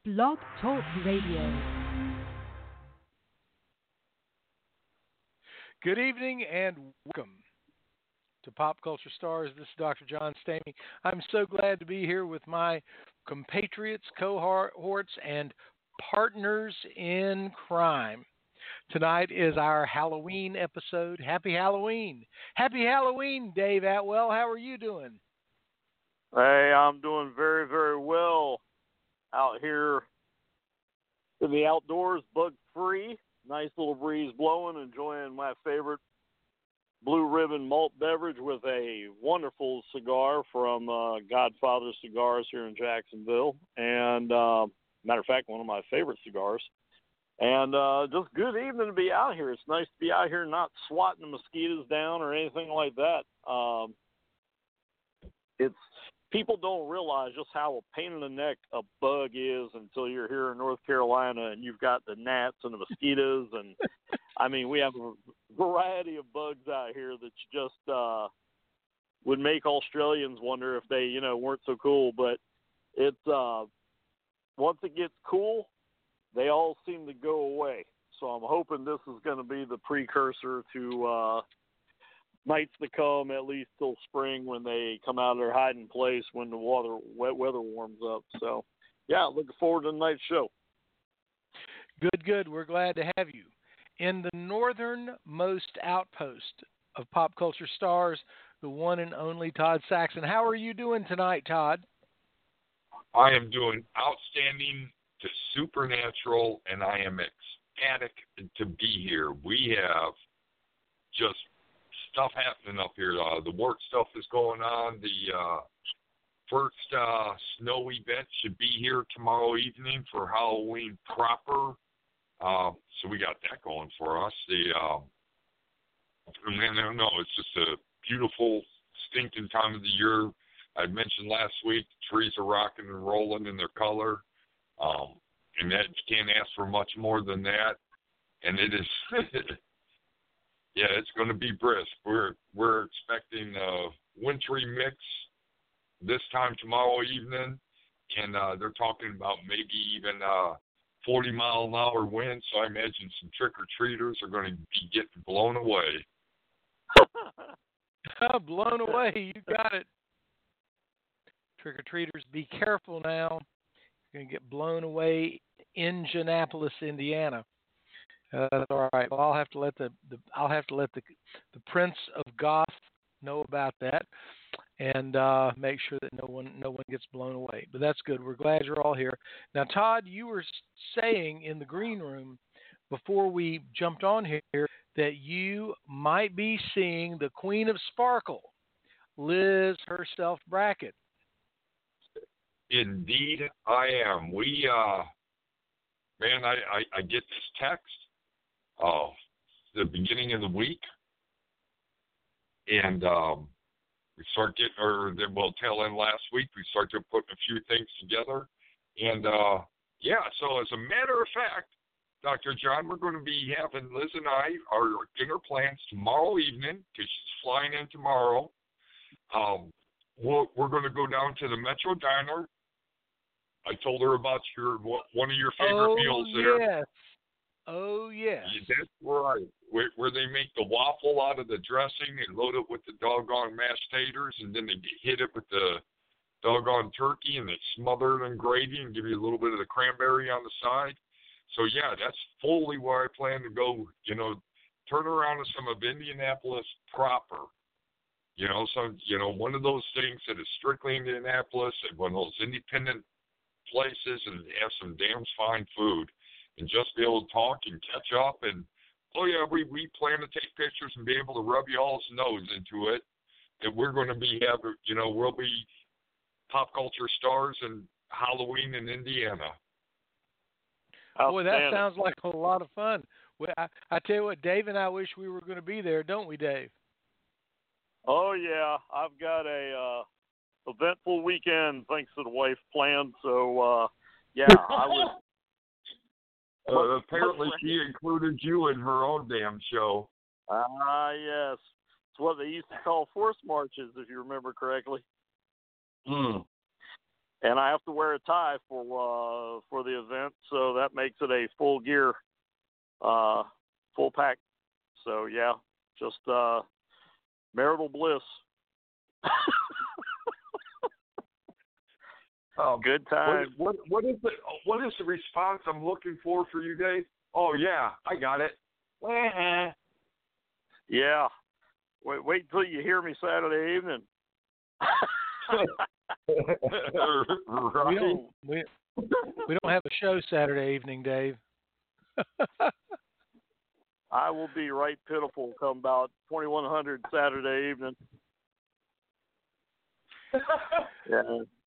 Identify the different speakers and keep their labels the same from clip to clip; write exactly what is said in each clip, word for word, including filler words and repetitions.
Speaker 1: Blog Talk Radio.
Speaker 2: Good evening and welcome to Pop Culture Stars. This is Doctor John Stamey. I'm so glad to be here with my compatriots, cohorts, and partners in crime. Tonight is our Halloween episode. Happy Halloween. Happy Halloween, Dave Atwell. How are you doing?
Speaker 3: Hey, I'm doing very, very well out here in the outdoors, bug-free. Nice little breeze blowing, enjoying my favorite Blue Ribbon malt beverage with a wonderful cigar from uh, Godfather Cigars here in Jacksonville. And, uh, matter of fact, one of my favorite cigars. And uh, just good evening to be out here. It's nice to be out here not swatting the mosquitoes down or anything like that. Um, it's people don't realize just how a pain in the neck a bug is until you're here in North Carolina and you've got the gnats and the mosquitoes. And, I mean, we have a variety of bugs out here that just uh, would make Australians wonder if they, you know, weren't so cool. But it's uh, once it gets cool, they all seem to go away. So I'm hoping this is going to be the precursor to uh, nights to come, at least till spring when they come out of their hiding place when the water, wet weather warms up. So, yeah, looking forward to tonight's show.
Speaker 2: Good, good. We're glad to have you. In the northernmost outpost of Pop Culture Stars, the one and only Todd Saxon. How are you doing tonight, Todd?
Speaker 4: I am doing outstanding to supernatural, and I am ecstatic to be here. We have just stuff happening up here. Uh, the work stuff is going on. The uh, first uh, snow event should be here tomorrow evening for Halloween proper. Uh, so we got that going for us. The uh, and I don't know, it's just a beautiful, stinking time of the year. I mentioned last week, the trees are rocking and rolling in their color. Um, and that you can't ask for much more than that. And it is, yeah, it's going to be brisk. We're we're expecting a wintry mix this time tomorrow evening, and uh, they're talking about maybe even uh, forty mile an hour winds. So I imagine some trick or treaters are going to be getting blown away.
Speaker 2: Blown away, you got it. Trick or treaters, be careful now. Going to get blown away in Indianapolis, Indiana. Uh, that's all right. Well, I'll have to let the, the I'll have to let the the Prince of Goth know about that, and uh, make sure that no one no one gets blown away. But that's good. We're glad you're all here. Now, Todd, you were saying in the green room before we jumped on here that you might be seeing the Queen of Sparkle, Liz herself Brackett.
Speaker 4: Indeed, I am. We, uh, man, I, I, I get this text, uh, the beginning of the week, and um, we start getting, or the, well, tail end last week, we start to put a few things together, and uh, yeah, so as a matter of fact, Doctor John, we're going to be having Liz and I, our dinner plans tomorrow evening, because she's flying in tomorrow. Um, we're, we're going to go down to the Metro Diner. I told her about your one of your favorite
Speaker 2: oh,
Speaker 4: meals there.
Speaker 2: Yes. Oh, yes.
Speaker 4: That's right. Where, where they make the waffle out of the dressing and load it with the doggone mashed taters, and then they hit it with the doggone turkey, and they smother it in gravy and give you a little bit of the cranberry on the side. So, yeah, that's fully where I plan to go, you know, turn around to some of Indianapolis proper. You know, so, you know, one of those things that is strictly Indianapolis, and one of those independent places, and have some damn fine food, and just be able to talk and catch up. And, oh, yeah, we, we plan to take pictures and be able to rub y'all's nose into it. That we're going to be having, you know, we'll be Pop Culture Stars and Halloween in Indiana.
Speaker 2: Boy, that sounds like a lot of fun. Well, I, I tell you what, Dave and I wish we were going to be there, don't we, Dave?
Speaker 3: Oh, yeah. I've got a uh, eventful weekend thanks to the wife planned. So, uh, yeah, I would.
Speaker 4: Uh, apparently, she included you in her own damn show.
Speaker 3: Ah, uh, yes. It's what they used to call force marches, if you remember correctly.
Speaker 4: Hmm.
Speaker 3: and I have to wear a tie for uh, for the event, so that makes it a full gear, uh, full pack. So yeah, just uh, marital bliss.
Speaker 4: Um,
Speaker 3: Good time.
Speaker 4: What, what what is the what is the response I'm looking for for you guys? Oh yeah, I got it.
Speaker 3: Yeah. Wait, wait until you hear me Saturday evening.
Speaker 4: Right.
Speaker 2: We don't we, we don't have a show Saturday evening, Dave.
Speaker 3: I will be right pitiful come about twenty-one hundred Saturday evening. Yeah.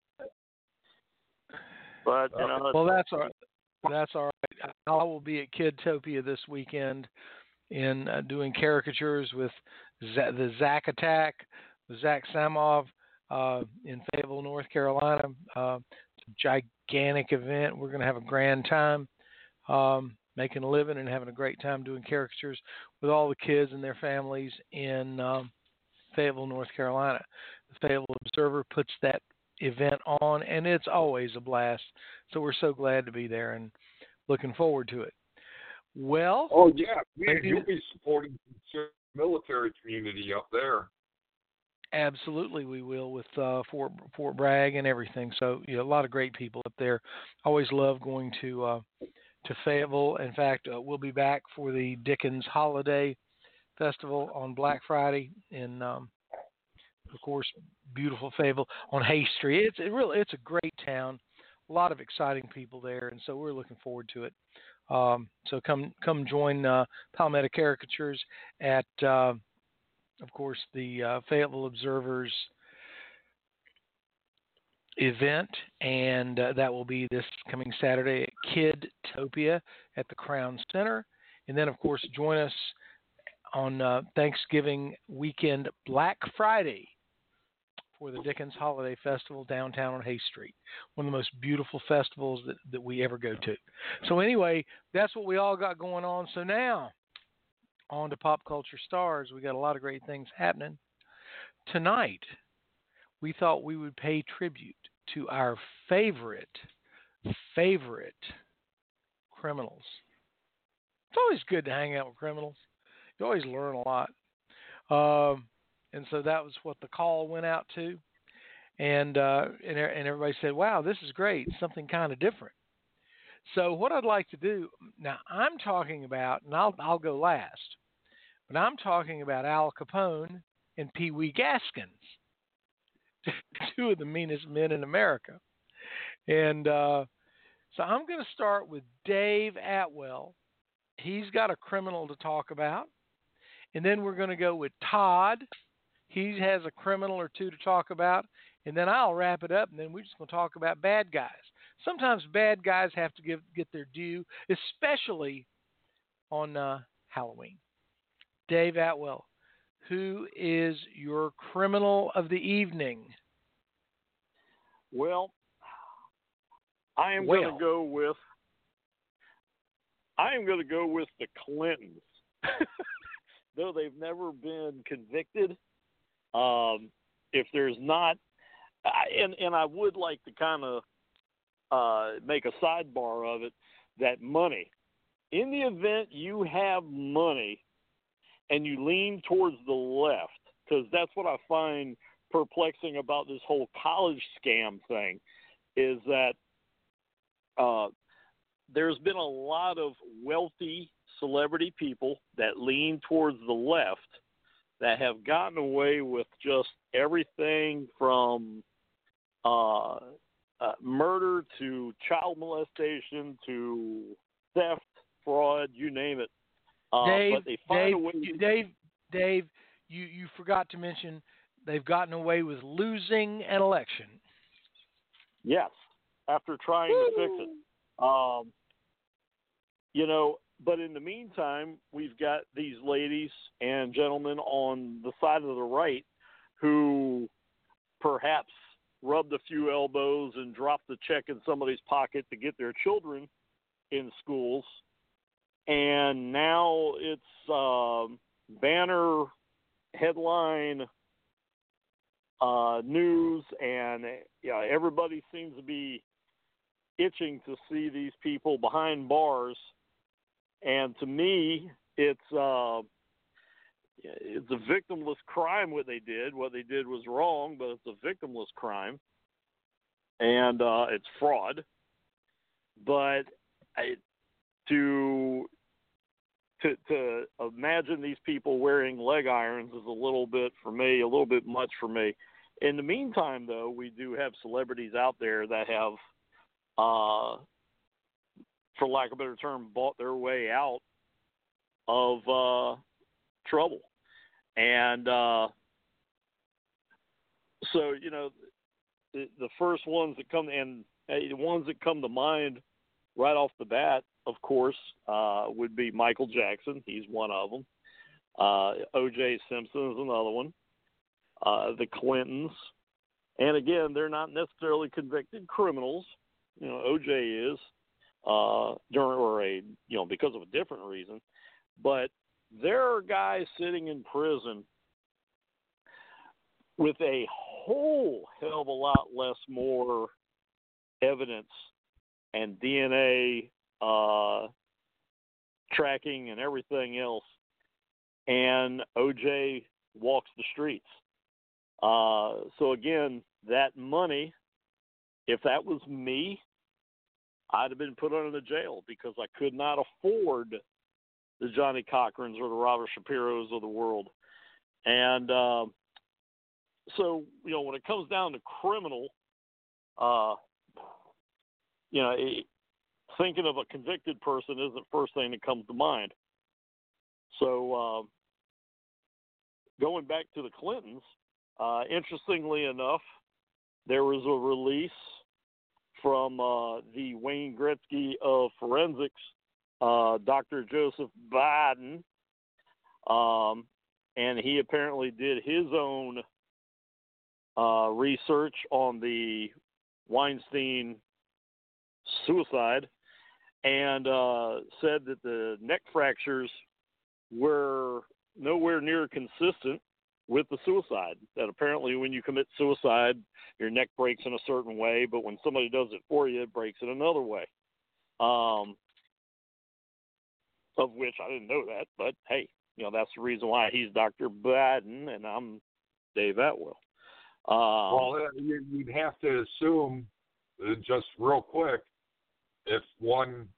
Speaker 3: But you know,
Speaker 2: Well, that's all. That's all right. I will be at Kidtopia this weekend in uh, doing caricatures with Z- the Zach Attack, with Zach Samov uh, in Fayetteville, North Carolina. Uh, it's a gigantic event. We're going to have a grand time, um, making a living and having a great time doing caricatures with all the kids and their families in um, Fayetteville, North Carolina. The Fayetteville Observer puts that event on, and it's always a blast. So we're so glad to be there and looking forward to it. Well,
Speaker 4: oh yeah, man,
Speaker 2: maybe,
Speaker 4: you'll be supporting the military community up there.
Speaker 2: Absolutely, we will with uh, Fort Fort Bragg and everything. So you know, a lot of great people up there. Always love going to uh, to Fayetteville. In fact, uh, we'll be back for the Dickens Holiday Festival on Black Friday in, um, of course, beautiful Fayetteville on Hay Street. It's it really it's a great town. A lot of exciting people there, and so we're looking forward to it. Um, so come come join uh, Palmetto Caricatures at, uh, of course, the uh, Fayetteville Observer's event, and uh, that will be this coming Saturday at Kidtopia at the Crown Center. And then, of course, join us on uh, Thanksgiving weekend, Black Friday, for the Dickens Holiday Festival downtown on Hay Street. One of the most beautiful festivals that, that we ever go to. So anyway, that's what we all got going on. So now, on to Pop Culture Stars. We got a lot of great things happening. Tonight, we thought we would pay tribute to our favorite, favorite criminals. It's always good to hang out with criminals. You always learn a lot. Um, And so that was what the call went out to, and uh, and, and everybody said, "Wow, this is great, something kind of different." So what I'd like to do now, I'm talking about, and I'll I'll go last, but I'm talking about Al Capone and Pee Wee Gaskins, two of the meanest men in America, and uh, so I'm going to start with Dave Atwell. He's got a criminal to talk about, and then we're going to go with Todd. He has a criminal or two to talk about, and then I'll wrap it up, and then we're just going to talk about bad guys. Sometimes bad guys have to give, get their due, especially on uh, Halloween. Dave Atwell, who is your criminal of the evening?
Speaker 3: Well, I am
Speaker 2: well.
Speaker 3: going to go with I am going to go with the Clintons. Though they've never been convicted, um, if there's not, and and I would like to kind of uh, make a sidebar of it, that money. In the event you have money and you lean towards the left, because that's what I find perplexing about this whole college scam thing, is that uh, there's been a lot of wealthy celebrity people that lean towards the left that have gotten away with just everything from uh, uh, murder to child molestation to theft, fraud, you name it. Uh,
Speaker 2: Dave,
Speaker 3: but they find
Speaker 2: Dave,
Speaker 3: a way
Speaker 2: you,
Speaker 3: to...
Speaker 2: Dave, Dave, you, you forgot to mention they've gotten away with losing an election.
Speaker 3: Yes, after trying
Speaker 2: Woo!
Speaker 3: to fix it. Um, you know, but in the meantime, we've got these ladies and gentlemen on the side of the right who perhaps rubbed a few elbows and dropped the check in somebody's pocket to get their children in schools. And now it's um, banner headline uh, news, and yeah, everybody seems to be itching to see these people behind bars. And to me, it's uh, it's a victimless crime what they did. What they did was wrong, but it's a victimless crime, and uh, it's fraud. But I, to to to imagine these people wearing leg irons is a little bit for me, a little bit much for me. In the meantime, though, we do have celebrities out there that have, uh, for lack of a better term, bought their way out of uh, trouble. And uh, so, you know, the, the first ones that come, and the ones that come to mind right off the bat, of course, uh, would be Michael Jackson. He's one of them. Uh, O J Simpson is another one. Uh, the Clintons. And again, they're not necessarily convicted criminals. You know, O J is, uh, during, or a, you know, because of a different reason. But there are guys sitting in prison with a whole hell of a lot less more evidence and D N A uh, tracking and everything else, and O J walks the streets. Uh, so again, that money, if that was me, I'd have been put under jail because I could not afford the Johnny Cochrans or the Robert Shapiros of the world. And uh, so, you know, when it comes down to criminal, uh, you know, it, thinking of a convicted person isn't the first thing that comes to mind. So uh, going back to the Clintons, uh, interestingly enough, there was a release from uh, the Wayne Gretzky of forensics, uh, Doctor Joseph Biden, um, and he apparently did his own uh, research on the Weinstein suicide, and uh, said that the neck fractures were nowhere near consistent with the suicide. That apparently when you commit suicide, your neck breaks in a certain way, but when somebody does it for you, it breaks in another way. Um, of which I didn't know that, but hey, you know, that's the reason why he's Doctor Biden and I'm Dave Atwell. Um,
Speaker 4: well, you'd have to assume, uh, just real quick, if one,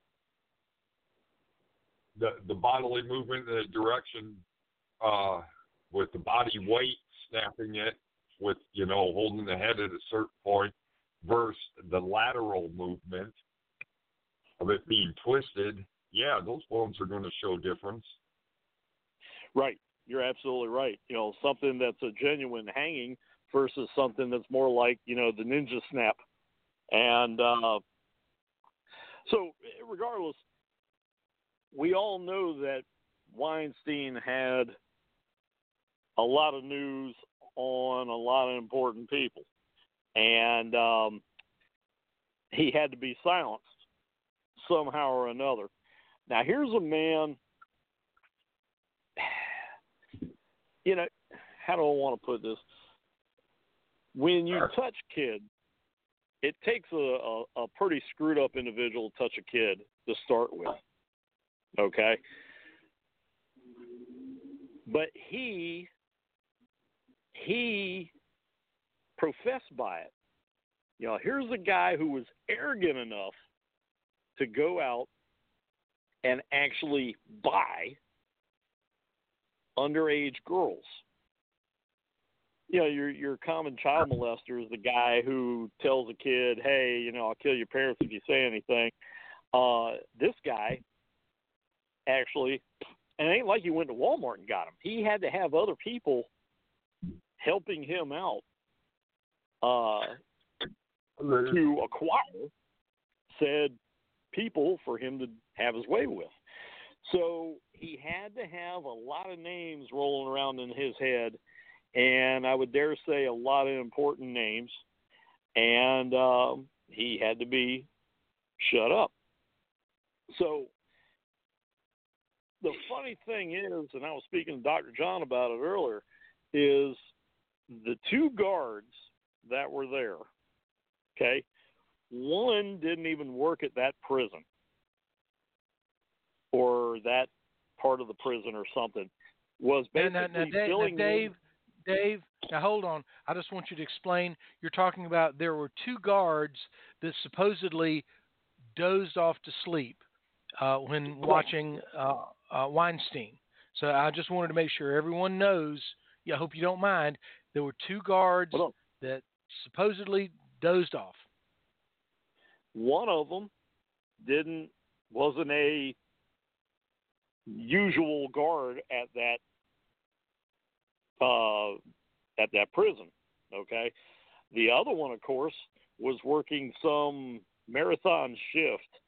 Speaker 4: the the bodily movement in the direction uh, with the body weight snapping it with, you know, holding the head at a certain point versus the lateral movement of it being twisted, yeah, those bones are going to show difference.
Speaker 3: Right. You're absolutely right. You know, something that's a genuine hanging versus something that's more like, you know, the ninja snap. And uh, so regardless, we all know that Weinstein had a lot of news on a lot of important people. And um, he had to be silenced somehow or another. Now, here's a man, you know, how do I want to put this? When you touch kids, it takes a, a, a pretty screwed up individual to touch a kid to start with, okay? But he, he professed by it. You know, here's a guy who was arrogant enough to go out and actually buy underage girls. You know, your your common child molester is the guy who tells a kid, hey, you know, I'll kill your parents if you say anything. Uh, this guy actually, and it ain't like he went to Walmart and got him. He had to have other people helping him out uh, to acquire said people for him to have his way with. So he had to have a lot of names rolling around in his head, and I would dare say a lot of important names, and um, he had to be shut up. So the funny thing is, and I was speaking to Doctor John about it earlier, is the two guards that were there, okay, one didn't even work at that prison or that part of the prison or something. Was basically
Speaker 2: now, now, now, Dave,
Speaker 3: filling
Speaker 2: now, Dave,
Speaker 3: in.
Speaker 2: Dave, now hold on. I just want you to explain. You're talking about there were two guards that supposedly dozed off to sleep uh, when watching uh, uh, Weinstein. So I just wanted to make sure everyone knows. Yeah, I hope you don't mind. There were two guards that supposedly dozed off.
Speaker 3: One of them didn't wasn't a usual guard at that uh, at that prison. Okay, the other one, of course, was working some marathon shift,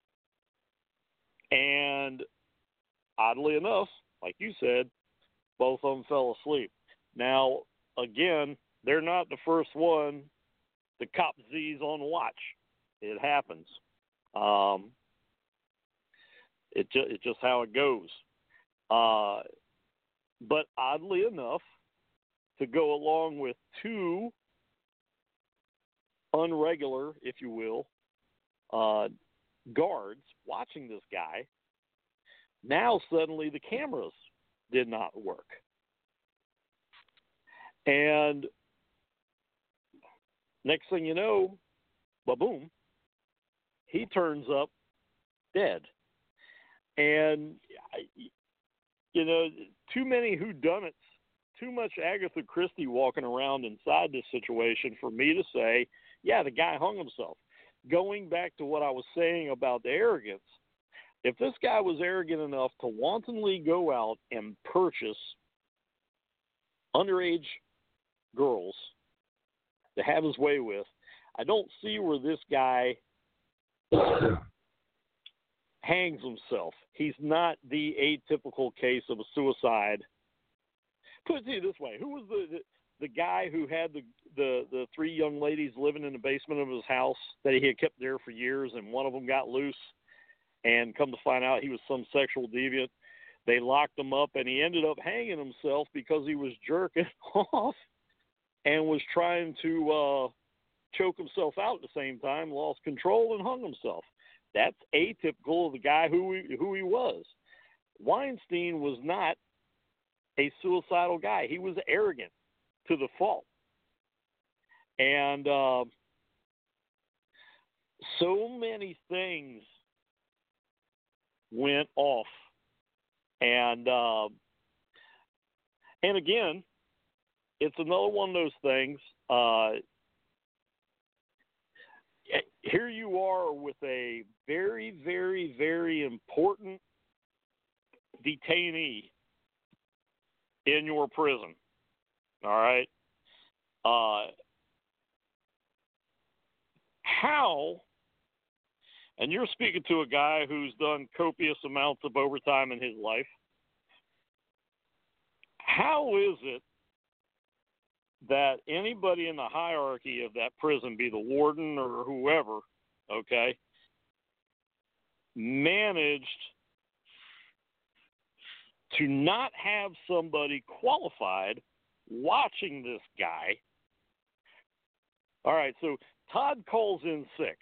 Speaker 3: and oddly enough, like you said, both of them fell asleep. Now, again, they're not the first one to cop Z's on watch. It happens. Um, it ju- it's just how it goes. Uh, but oddly enough, to go along with two unregular, if you will, uh, guards watching this guy, now suddenly the cameras did not work. And next thing you know, ba-boom, he turns up dead. And, you know, too many whodunits, too much Agatha Christie walking around inside this situation for me to say, yeah, the guy hung himself. Going back to what I was saying about the arrogance, if this guy was arrogant enough to wantonly go out and purchase underage girls to have his way with, I don't see where this guy hangs himself. He's not the atypical case of a suicide. Put it to you this way: who was the the, the guy who had the, the the three young ladies living in the basement of his house that he had kept there for years, and one of them got loose, and come to find out he was some sexual deviant? They locked him up, and he ended up hanging himself because he was jerking off and was trying to uh, choke himself out at the same time, lost control, and hung himself. That's atypical of the guy who he, who he was. Weinstein was not a suicidal guy. He was arrogant to the fault. And uh, so many things went off. And uh, and again, it's another one of those things. Uh, here you are with a very, very, very important detainee in your prison. All right. Uh, how, and you're speaking to a guy who's done copious amounts of overtime in his life, how is it that anybody in the hierarchy of that prison, be the warden or whoever, okay, managed to not have somebody qualified watching this guy? All right, so Todd calls in sick.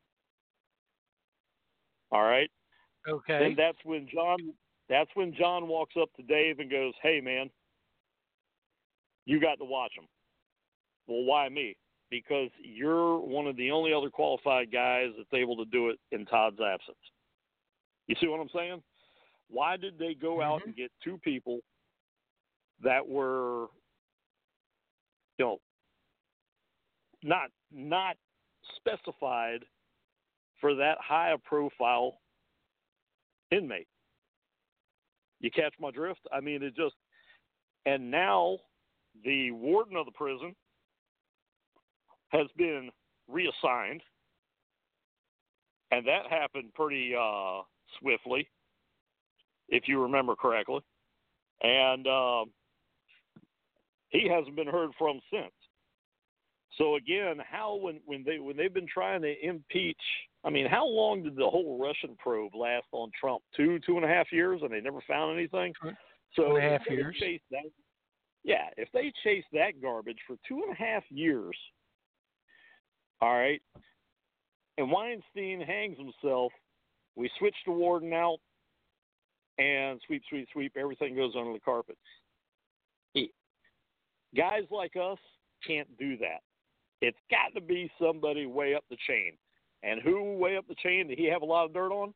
Speaker 3: All right.
Speaker 2: Okay.
Speaker 3: Then that's when John that's when John walks up to Dave and goes, "Hey man, you got to watch him." Well, why me? Because you're one of the only other qualified guys that's able to do it in Todd's absence. You see what I'm saying? Why did they go out
Speaker 2: Mm-hmm.
Speaker 3: and get two people that were, you know, not not specified for that high a profile inmate? You catch my drift? I mean, it just, and now the warden of the prison has been reassigned, and that happened pretty uh, swiftly, if you remember correctly. And uh, he hasn't been heard from since. So again, how when, when they when they've been trying to impeach, I mean, how long did the whole Russian probe last on Trump? Two two and a half years, and they never found anything.
Speaker 2: Two
Speaker 3: So
Speaker 2: and a half
Speaker 3: in
Speaker 2: years.
Speaker 3: case that, Yeah, if they chase that garbage for two and a half years, all right, and Weinstein hangs himself, we switch to Warden out, and sweep, sweep, sweep, everything goes under the carpet. He, guys like us can't do that. It's got to be somebody way up the chain. And who way up the chain did he have a lot of dirt on?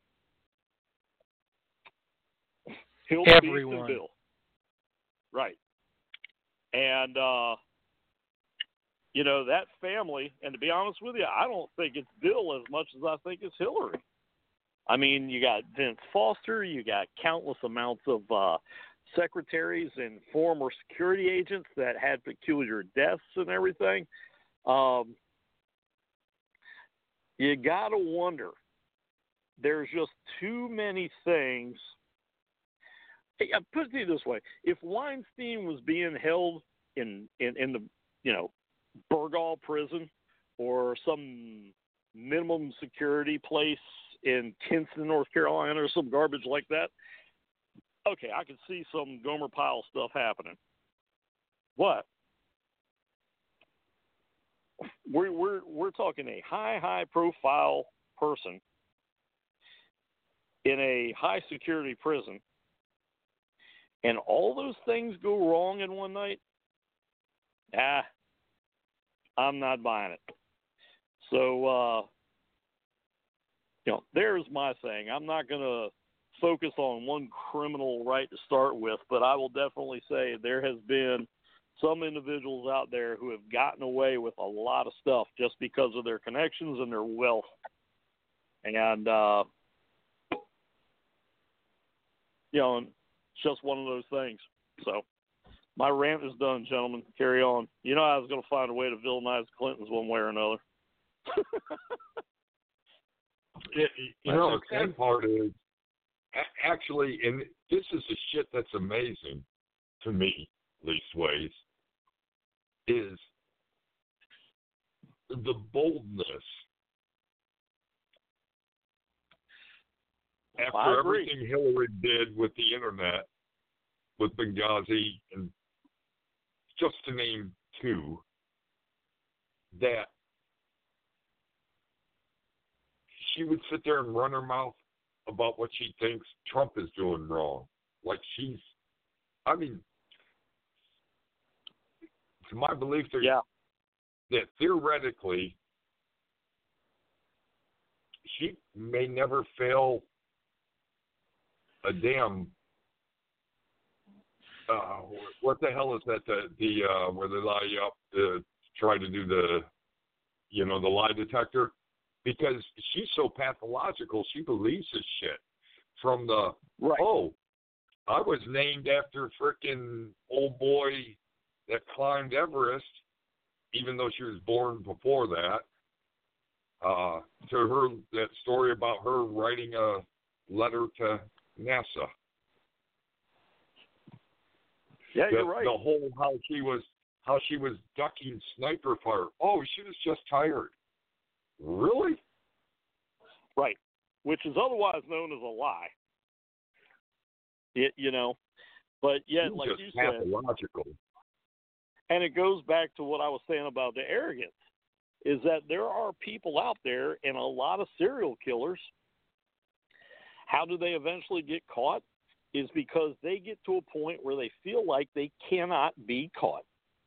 Speaker 3: Hill
Speaker 2: Everyone.
Speaker 3: Bill. Right. And, uh, you know, that family, and to be honest with you, I don't think it's Bill as much as I think it's Hillary. I mean, you got Vince Foster, you got countless amounts of uh, secretaries and former security agents that had peculiar deaths and everything. Um, you got to wonder. There's just too many things. Hey, I put it to you this way: if Weinstein was being held in, in, in the, you know, Burgall prison or some minimum security place in Kinston, North Carolina, or some garbage like that, okay, I could see some Gomer Pyle stuff happening. What? We're we're we're talking a high high profile person in a high security prison, and all those things go wrong in one night. Ah, I'm not buying it. So, uh, you know, there's my thing. I'm not going to focus on one criminal right to start with, but I will definitely say there has been some individuals out there who have gotten away with a lot of stuff just because of their connections and their wealth. And, uh, you know, it's just one of those things. So my rant is done, gentlemen. Carry on. You know I was going to find a way to villainize the Clintons one way or another.
Speaker 4: It, you know, the sad part is, actually, and this is the shit that's amazing to me, leastways, is the boldness. After everything Hillary did with the internet, with Benghazi, and just to name two, that she would sit there and run her mouth about what she thinks Trump is doing wrong. Like she's, I mean, to my belief, there's,
Speaker 3: yeah.
Speaker 4: that theoretically she may never fail a damn, uh, what the hell is that, the, the uh, where they lie you up to try to do the, you know, the lie detector? Because she's so pathological, she believes this shit. From the,
Speaker 3: right.
Speaker 4: oh, I was named after frickin' old boy that climbed Everest, even though she was born before that, uh, to her, that story about her writing a letter to NASA.
Speaker 3: Yeah,
Speaker 4: the,
Speaker 3: you're right.
Speaker 4: The whole, how she was, how she was ducking sniper fire. Oh, she was just tired. Really?
Speaker 3: Right, which is otherwise known as a lie. It, you know, but yet, like
Speaker 4: just
Speaker 3: you said,
Speaker 4: pathological.
Speaker 3: And it goes back to what I was saying about the arrogance, is that there are people out there, and a lot of serial killers, how do they eventually get caught? Is because they get to a point where they feel like they cannot be caught.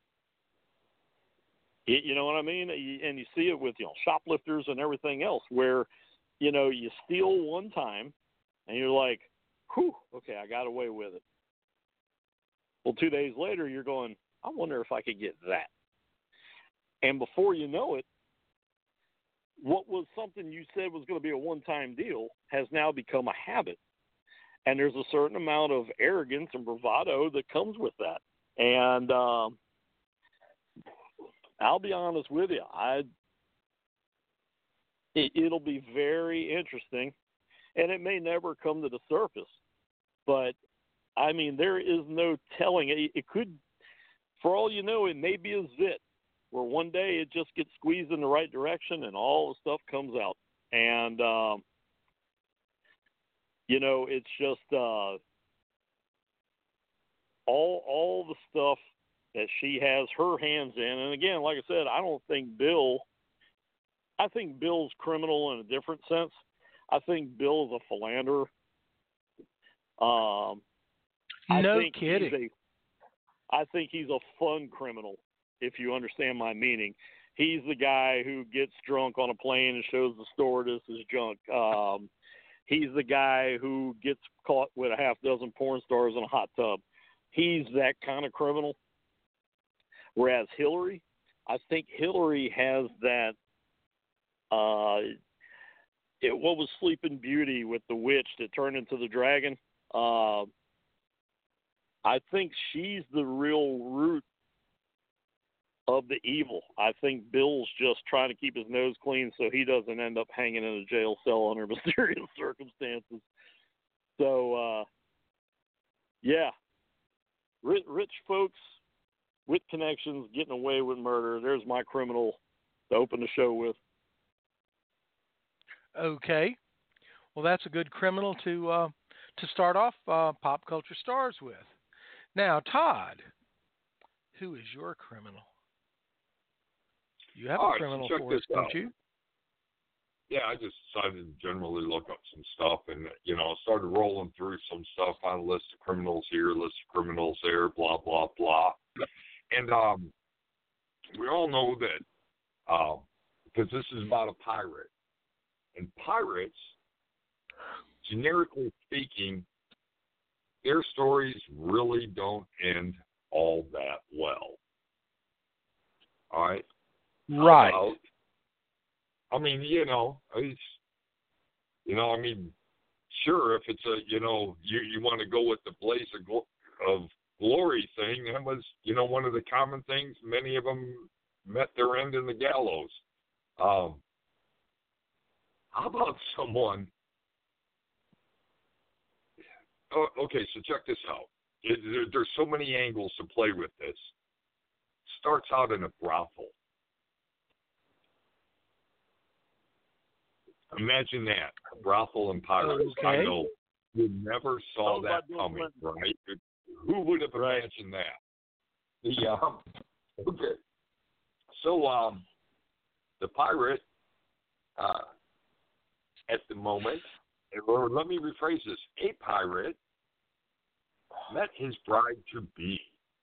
Speaker 3: You know what I mean? And you see it with, you know, shoplifters and everything else where, you know, you steal one time and you're like, whew, okay, I got away with it. Well, two days later, you're going, I wonder if I could get that. And before you know it, what was something you said was going to be a one-time deal has now become a habit. And there's a certain amount of arrogance and bravado that comes with that. And, um, I'll be honest with you. I it, it'll be very interesting, and it may never come to the surface. But I mean, there is no telling. It, it could, for all you know, it may be a zit where one day it just gets squeezed in the right direction, and all the stuff comes out. And um, you know, it's just uh, all all the stuff that she has her hands in. And again, like I said, I don't think Bill, I think Bill's criminal in a different sense. I think Bill's a philanderer. Um, I
Speaker 2: no
Speaker 3: think
Speaker 2: kidding.
Speaker 3: He's a, I think he's a fun criminal, if you understand my meaning. He's the guy who gets drunk on a plane and shows the stewardess his junk. Um, he's the guy who gets caught with a half dozen porn stars in a hot tub. He's that kind of criminal. Whereas Hillary, I think Hillary has that, uh, it, what was Sleeping Beauty with the witch that turned into the dragon? Uh, I think she's the real root of the evil. I think Bill's just trying to keep his nose clean so he doesn't end up hanging in a jail cell under mysterious circumstances. So, uh, yeah, rich, rich folks with connections getting away with murder. There's my criminal to open the show with.
Speaker 2: Okay. Well, that's a good criminal to uh, to start off uh, Pop Culture Stars with. Now, Todd, who is your criminal? You have
Speaker 4: All
Speaker 2: a
Speaker 4: right,
Speaker 2: criminal
Speaker 4: so check
Speaker 2: for us,
Speaker 4: this
Speaker 2: don't
Speaker 4: out.
Speaker 2: you?
Speaker 4: Yeah, I just decided to generally look up some stuff and, you know, started rolling through some stuff on a list of criminals here, list of criminals there, blah, blah, blah. And um, we all know that, um, because this is about a pirate. And pirates, generically speaking, their stories really don't end all that well. All right?
Speaker 2: Right.
Speaker 4: About, I mean, you know, it's, you know, I mean, sure, if it's a, you know, you, you want to go with the blaze of, gl- of glory thing, that was, you know, one of the common things. Many of them met their end in the gallows. Um, how about someone? Oh, okay, so check this out. It, there, there's so many angles to play with this. Starts out in a brothel. Imagine that, a brothel and pirates.
Speaker 2: Okay.
Speaker 4: I know you never saw
Speaker 3: Oh,
Speaker 4: that
Speaker 3: Bill
Speaker 4: coming,
Speaker 3: Clinton.
Speaker 4: right? Who would have
Speaker 3: Right.
Speaker 4: imagined that? The um, okay. So um, the pirate, uh, at the moment, or let me rephrase this: a pirate met his bride to be,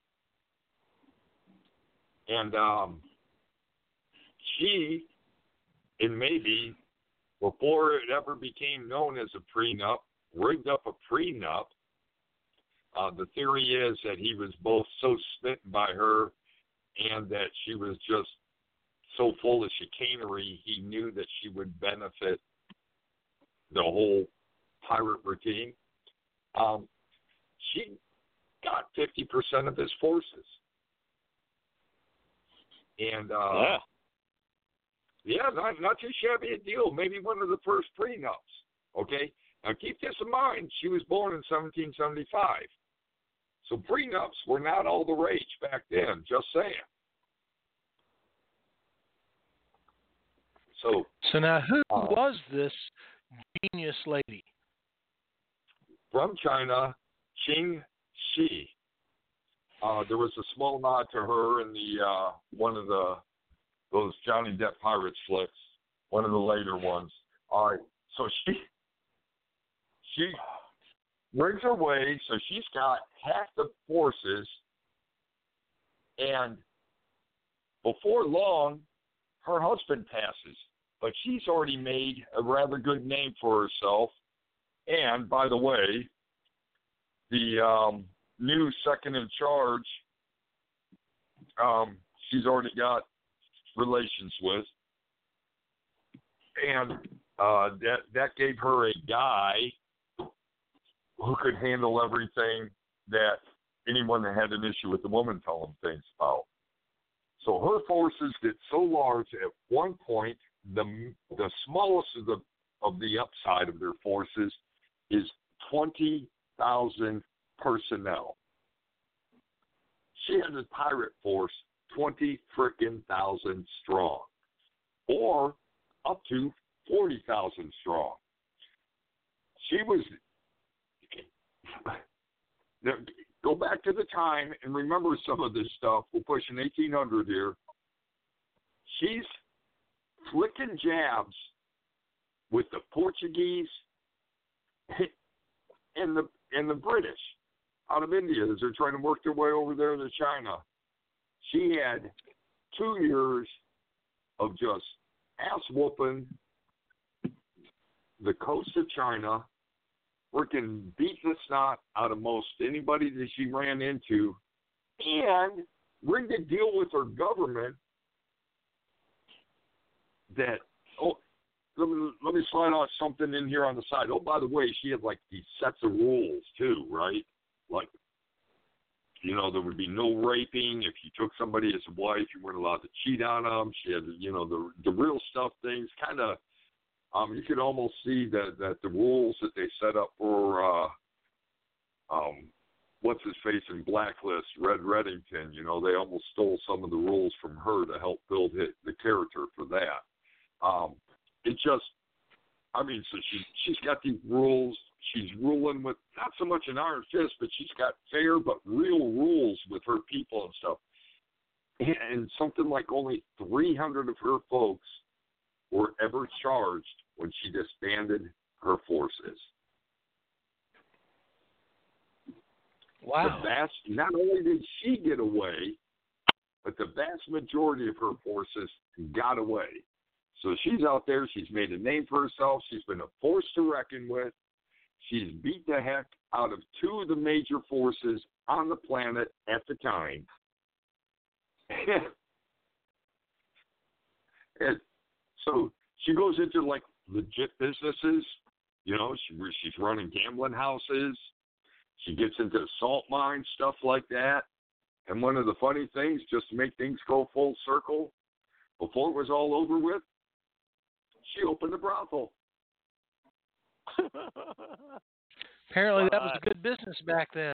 Speaker 4: and um, she, and maybe. Before it ever became known as a prenup, rigged up a prenup. Uh, the theory is that he was both so smitten by her and that she was just so full of chicanery, he knew that she would benefit the whole pirate routine. Um, she got fifty percent of his forces. And uh,
Speaker 3: Yeah.
Speaker 4: Yeah, not, not too shabby a deal. Maybe one of the first prenups. Okay? Now keep this in mind. She was born in seventeen seventy-five. So prenups were not all the rage back then. Just saying. So,
Speaker 2: So now, who
Speaker 4: uh,
Speaker 2: was this genius lady?
Speaker 4: from China, Qing Shi. Uh, there was a small nod to her in the uh, one of the those Johnny Depp Pirates flicks, one of the later ones. All right, so she she brings her way, so she's got half the forces, and before long, her husband passes, but she's already made a rather good name for herself. And by the way, the um, new second in charge, um, she's already got relations with, and uh, that that gave her a guy who could handle everything that anyone that had an issue with the woman telling him things about. So her forces get so large at one point, the the smallest of the of the upside of their forces is twenty thousand personnel. She has a pirate force twenty frickin' thousand strong, or up to forty thousand strong. She was, go back to the time and remember some of this stuff. We're pushing eighteen hundred here. She's flicking jabs with the Portuguese and the and the British out of India as they're trying to work their way over there to China. She had two years of just ass whooping the coast of China, freaking beating the snot out of most anybody that she ran into, and rigged a deal with her government that, oh, let me, let me slide out something in here on the side. Oh, by the way, she had like these sets of rules too, right? Like, you know, there would be no raping. If you took somebody as a wife, you weren't allowed to cheat on them. She had, you know, the the real stuff things. Kind of, um, you could almost see that, that the rules that they set up for, uh, um, what's his face in Blacklist, Red Reddington. You know, they almost stole some of the rules from her to help build hit, the character for that. Um, it just, I mean, so she she's got these rules. She's ruling with not so much an iron fist, but she's got fair but real rules with her people and stuff. And, and something like only three hundred of her folks were ever charged when she disbanded her forces.
Speaker 2: Wow.
Speaker 4: The vast, not only did she get away, but the vast majority of her forces got away. So she's out there. She's made a name for herself. She's been a force to reckon with. She's beat the heck out of two of the major forces on the planet at the time. And so she goes into, like, legit businesses. You know, she, she's running gambling houses. She gets into salt mines, stuff like that. And one of the funny things, just to make things go full circle, before it was all over with, she opened a brothel.
Speaker 2: Apparently that was a good business back then.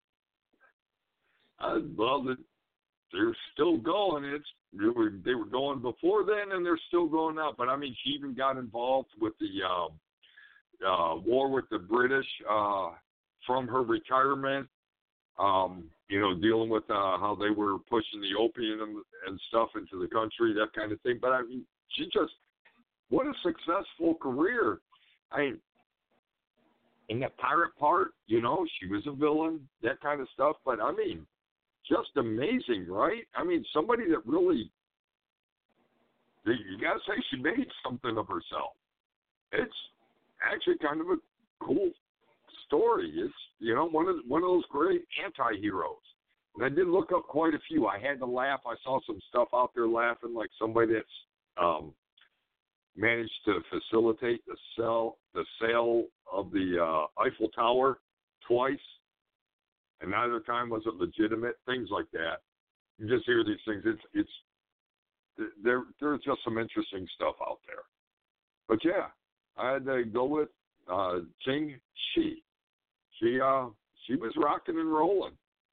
Speaker 4: Uh, well, the, they're still going. It's they were, they were going before then, and they're still going now. But, I mean, she even got involved with the um, uh, war with the British uh, from her retirement, um, you know, dealing with uh, how they were pushing the opium and, and stuff into the country, that kind of thing. But, I mean, she just, what a successful career. I mean, in the pirate part, you know, she was a villain, that kind of stuff. But, I mean, just amazing, right? I mean, somebody that really, you got to say she made something of herself. It's actually kind of a cool story. It's, you know, one of one of those great anti-heroes. And I did look up quite a few. I had to laugh. I saw some stuff out there laughing, like somebody that's um, managed to facilitate the sell the sale of the uh, Eiffel Tower twice, and neither time was it legitimate. Things like that. You just hear these things. It's it's there. There's just some interesting stuff out there. But yeah, I had to go with uh, Jing Shi. She uh she was rocking and rolling,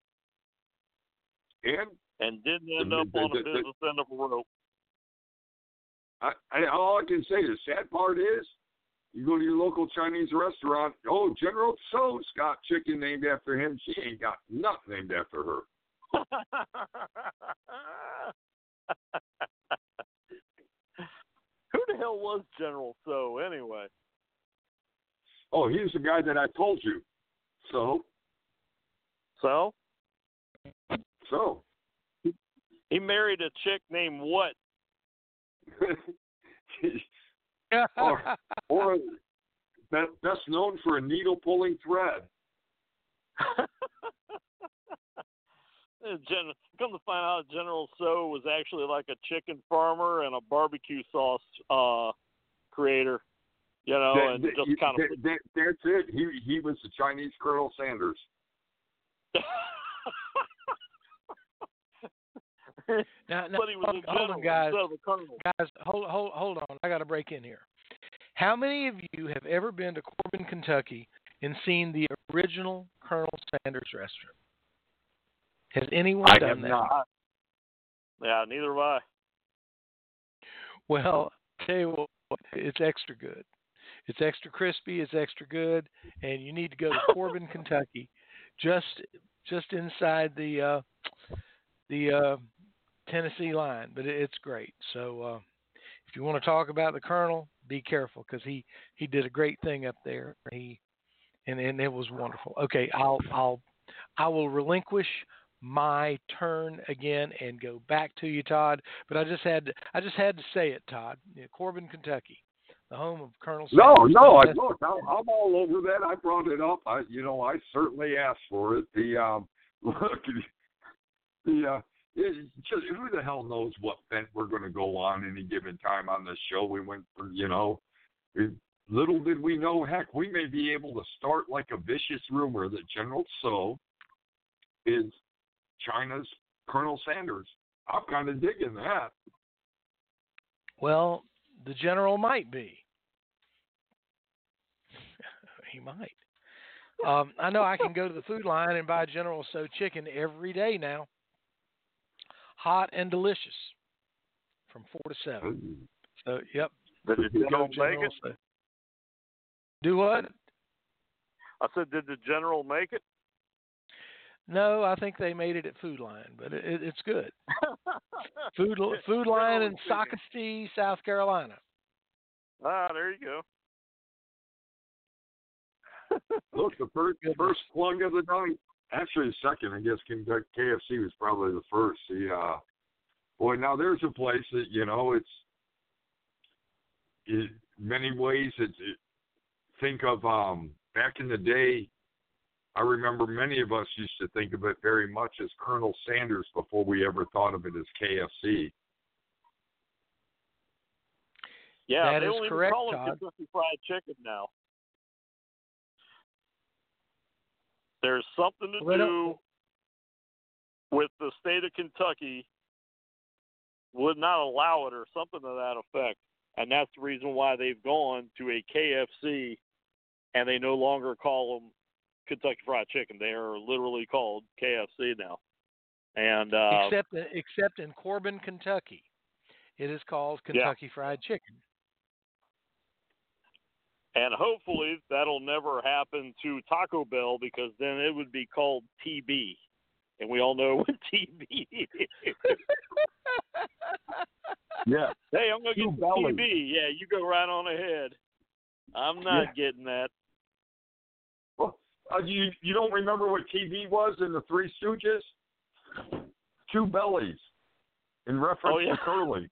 Speaker 4: and
Speaker 3: and didn't end
Speaker 4: the,
Speaker 3: up
Speaker 4: the,
Speaker 3: on
Speaker 4: the,
Speaker 3: a business end of a rope.
Speaker 4: I, I, all I can say, the sad part is, you go to your local Chinese restaurant, oh, General Tso's got chicken named after him. She ain't got nothing named after her.
Speaker 3: Who the hell was General Tso anyway?
Speaker 4: Oh, he's the guy that I told you. So?
Speaker 3: So?
Speaker 4: So?
Speaker 3: He married a chick named what?
Speaker 4: or, or best known for a needle pulling thread.
Speaker 3: Gen- come to find out, General Tso was actually like a chicken farmer and a barbecue sauce uh, creator, you know,
Speaker 4: that,
Speaker 3: and
Speaker 4: that,
Speaker 3: just kind
Speaker 4: that,
Speaker 3: of.
Speaker 4: That, that's it. He he was the Chinese Colonel Sanders.
Speaker 2: Now, now
Speaker 3: but he was
Speaker 2: hold,
Speaker 3: a
Speaker 2: hold
Speaker 3: general
Speaker 2: on, guys.
Speaker 3: instead of a colonel.
Speaker 2: Guys, hold, hold, hold on. I got to break in here. How many of you have ever been to Corbin, Kentucky, and seen the original Colonel Sanders restaurant? Has anyone
Speaker 4: I
Speaker 2: done
Speaker 4: have
Speaker 2: that?
Speaker 4: not.
Speaker 3: Yeah, neither have I.
Speaker 2: Well, I tell you what, it's extra good. It's extra crispy. It's extra good, and you need to go to Corbin, Kentucky, just just inside the uh, the uh, Tennessee line, but it, it's great. So uh, if you want to talk about the Colonel, be careful because he, he did a great thing up there. He and, and it was wonderful. Okay, I'll I'll I will relinquish my turn again and go back to you, Todd. But I just had to, I just had to say it, Todd. You know, Corbin, Kentucky, the home of Colonel
Speaker 4: No,
Speaker 2: Sanders.
Speaker 4: no, I, look, I'm, I'm all over that. I brought it up. I, you know, I certainly asked for it. The um, look, the uh, it, just who the hell knows what bent we're going to go on any given time on this show. We went, for, you know, it, little did we know. Heck, we may be able to start like a vicious rumor that General Tso is China's Colonel Sanders. I'm kind of digging that.
Speaker 2: Well, the general might be. He might. Um, I know I can go to the food line and buy General Tso chicken every day now. Hot and delicious from four to seven. So, yep.
Speaker 3: Did the general make it?
Speaker 2: Tso. Do what?
Speaker 3: I said, did the general make it?
Speaker 2: No, I think they made it at Food Line, but it, it, it's good. Food Food Line in Socastee, South Carolina.
Speaker 3: Ah, there you go.
Speaker 4: Look, the first, first plug of the night. Actually, the second, I guess, K F C was probably the first. The, uh, boy, now there's a place that, you know, it's in many ways, it's, it, think of um, back in the day, I remember many of us used to think of it very much as Colonel Sanders before we ever thought of it as K F C.
Speaker 3: Yeah,
Speaker 2: that
Speaker 3: they
Speaker 2: is
Speaker 3: don't
Speaker 2: correct,
Speaker 3: even call it
Speaker 2: Todd.
Speaker 3: Kentucky Fried Chicken now. There's something to
Speaker 2: Well,
Speaker 3: do with the state of Kentucky would not allow it or something to that effect. And that's the reason why they've gone to a K F C and they no longer call them Kentucky Fried Chicken. They are literally called K F C now. And uh,
Speaker 2: except except in Corbin, Kentucky, it is called Kentucky
Speaker 3: yeah.
Speaker 2: Fried Chicken.
Speaker 3: And hopefully that'll never happen to Taco Bell because then it would be called T B. And we all know what T B is.
Speaker 4: Yeah.
Speaker 3: Hey, I'm going to get the T B. Yeah, you go right on ahead. I'm not yeah. getting that.
Speaker 4: Well, uh, you, you don't remember what T B was in the Three Stooges? Two bellies in reference
Speaker 3: oh, yeah.
Speaker 4: to curly.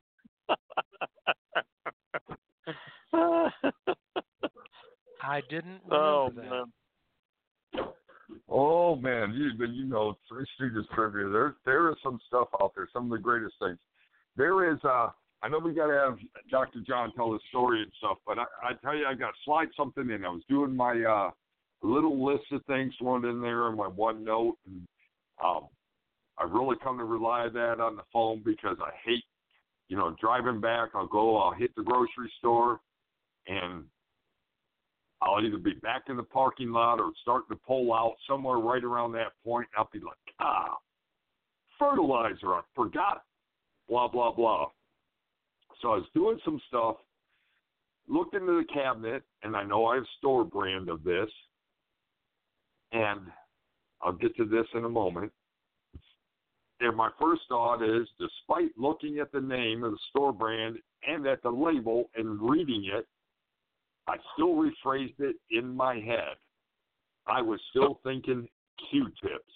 Speaker 2: I didn't remember
Speaker 3: oh,
Speaker 2: that.
Speaker 3: Man.
Speaker 4: Oh man, you you know Three Stooges trivia. There there is some stuff out there, some of the greatest things. There is uh I know we gotta have Doctor John tell his story and stuff, but I, I tell you I got slide something in. I was doing my uh little list of things thrown in there in my OneNote, and um I really come to rely on that on the phone because I hate, you know, driving back. I'll go, I'll hit the grocery store, and I'll either be back in the parking lot or starting to pull out somewhere right around that point. I'll be like, ah, fertilizer, I forgot, blah, blah, blah. So I was doing some stuff, looked into the cabinet, and I know I have store brand of this, and I'll get to this in a moment. And my first thought is, despite looking at the name of the store brand and at the label and reading it, I still rephrased it in my head. I was still thinking Q-tips.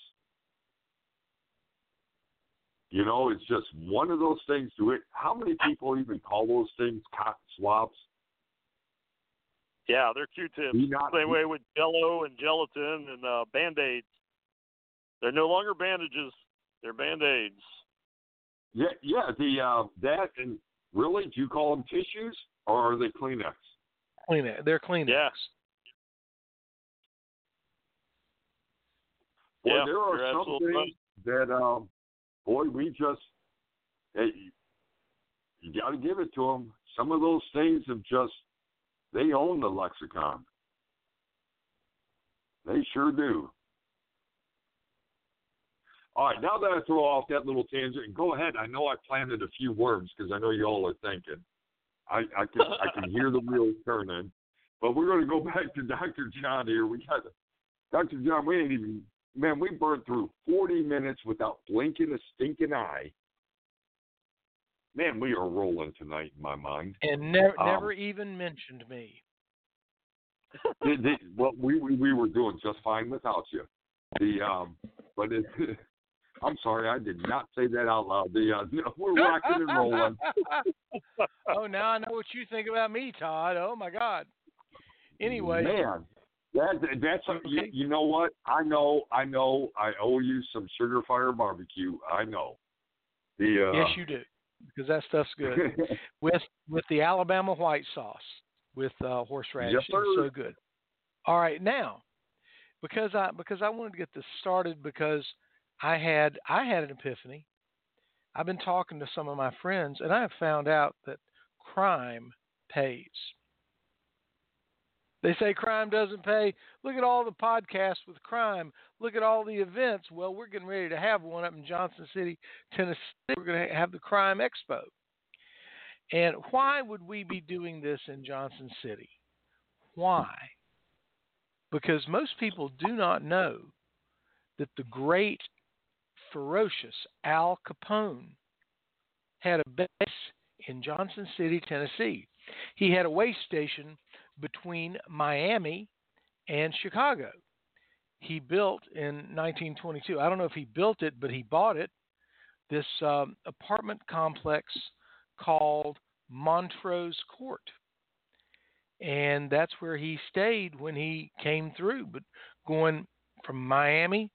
Speaker 4: You know, it's just one of those things to it. How many people even call those things cotton swabs?
Speaker 3: Yeah, they're Q-tips.
Speaker 4: Not,
Speaker 3: Same way with Jell-O and gelatin and uh, Band-Aids. They're no longer bandages. They're Band-Aids.
Speaker 4: Yeah, yeah. The uh, that and really, do you call them tissues or are they Kleenex?
Speaker 2: Kleenex. They're Kleenex.
Speaker 3: Yeah.
Speaker 4: Well,
Speaker 3: yeah,
Speaker 4: there are some things
Speaker 3: right.
Speaker 4: that, um, boy, we just, hey, you got to give it to them. Some of those things have just, they own the lexicon. They sure do. All right, now that I throw off that little tangent, and go ahead. I know I planted a few worms because I know you all are thinking. I, I can I can hear the wheels turning. But we're going to go back to Doctor John here. We got Doctor John. We ain't even man, we burned through forty minutes without blinking a stinking eye. Man, we are rolling tonight in my mind.
Speaker 2: And never,
Speaker 4: Um,
Speaker 2: never even mentioned me.
Speaker 4: they, they, well, we, we we were doing just fine without you. The um, but it, I'm sorry, I did not say that out loud. The uh, no, we're rocking and rolling.
Speaker 2: Oh, now I know what you think about me, Todd. Oh my God. Anyway,
Speaker 4: man, that that's a, you, you know what? I know, I know, I owe you some Sugar Fire barbecue. I know. The uh,
Speaker 2: yes, you do, because that stuff's good with with the Alabama white sauce with uh, horseradish.
Speaker 4: Yes, sir.
Speaker 2: It's so good. All right, now because I because I wanted to get this started because I had I had an epiphany. I've been talking to some of my friends, and I have found out that crime pays. They say crime doesn't pay. Look at all the podcasts with crime. Look at all the events. Well, we're getting ready to have one up in Johnson City, Tennessee. We're going to have the Crime Expo. And why would we be doing this in Johnson City? Why? Because most people do not know that the great, ferocious Al Capone had a base in Johnson City, Tennessee. He had a way station between Miami and Chicago. He built in nineteen twenty-two. I don't know if he built it, but he bought it. This um, apartment complex called Montrose Court. And that's where he stayed when he came through, but going from Miami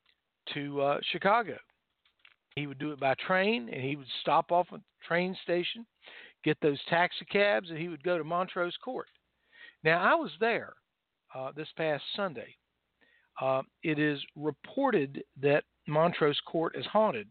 Speaker 2: to uh, Chicago. He would do it by train, and he would stop off at the train station, get those taxi cabs, and he would go to Montrose Court. Now, I was there uh, this past Sunday. Uh, it is reported that Montrose Court is haunted,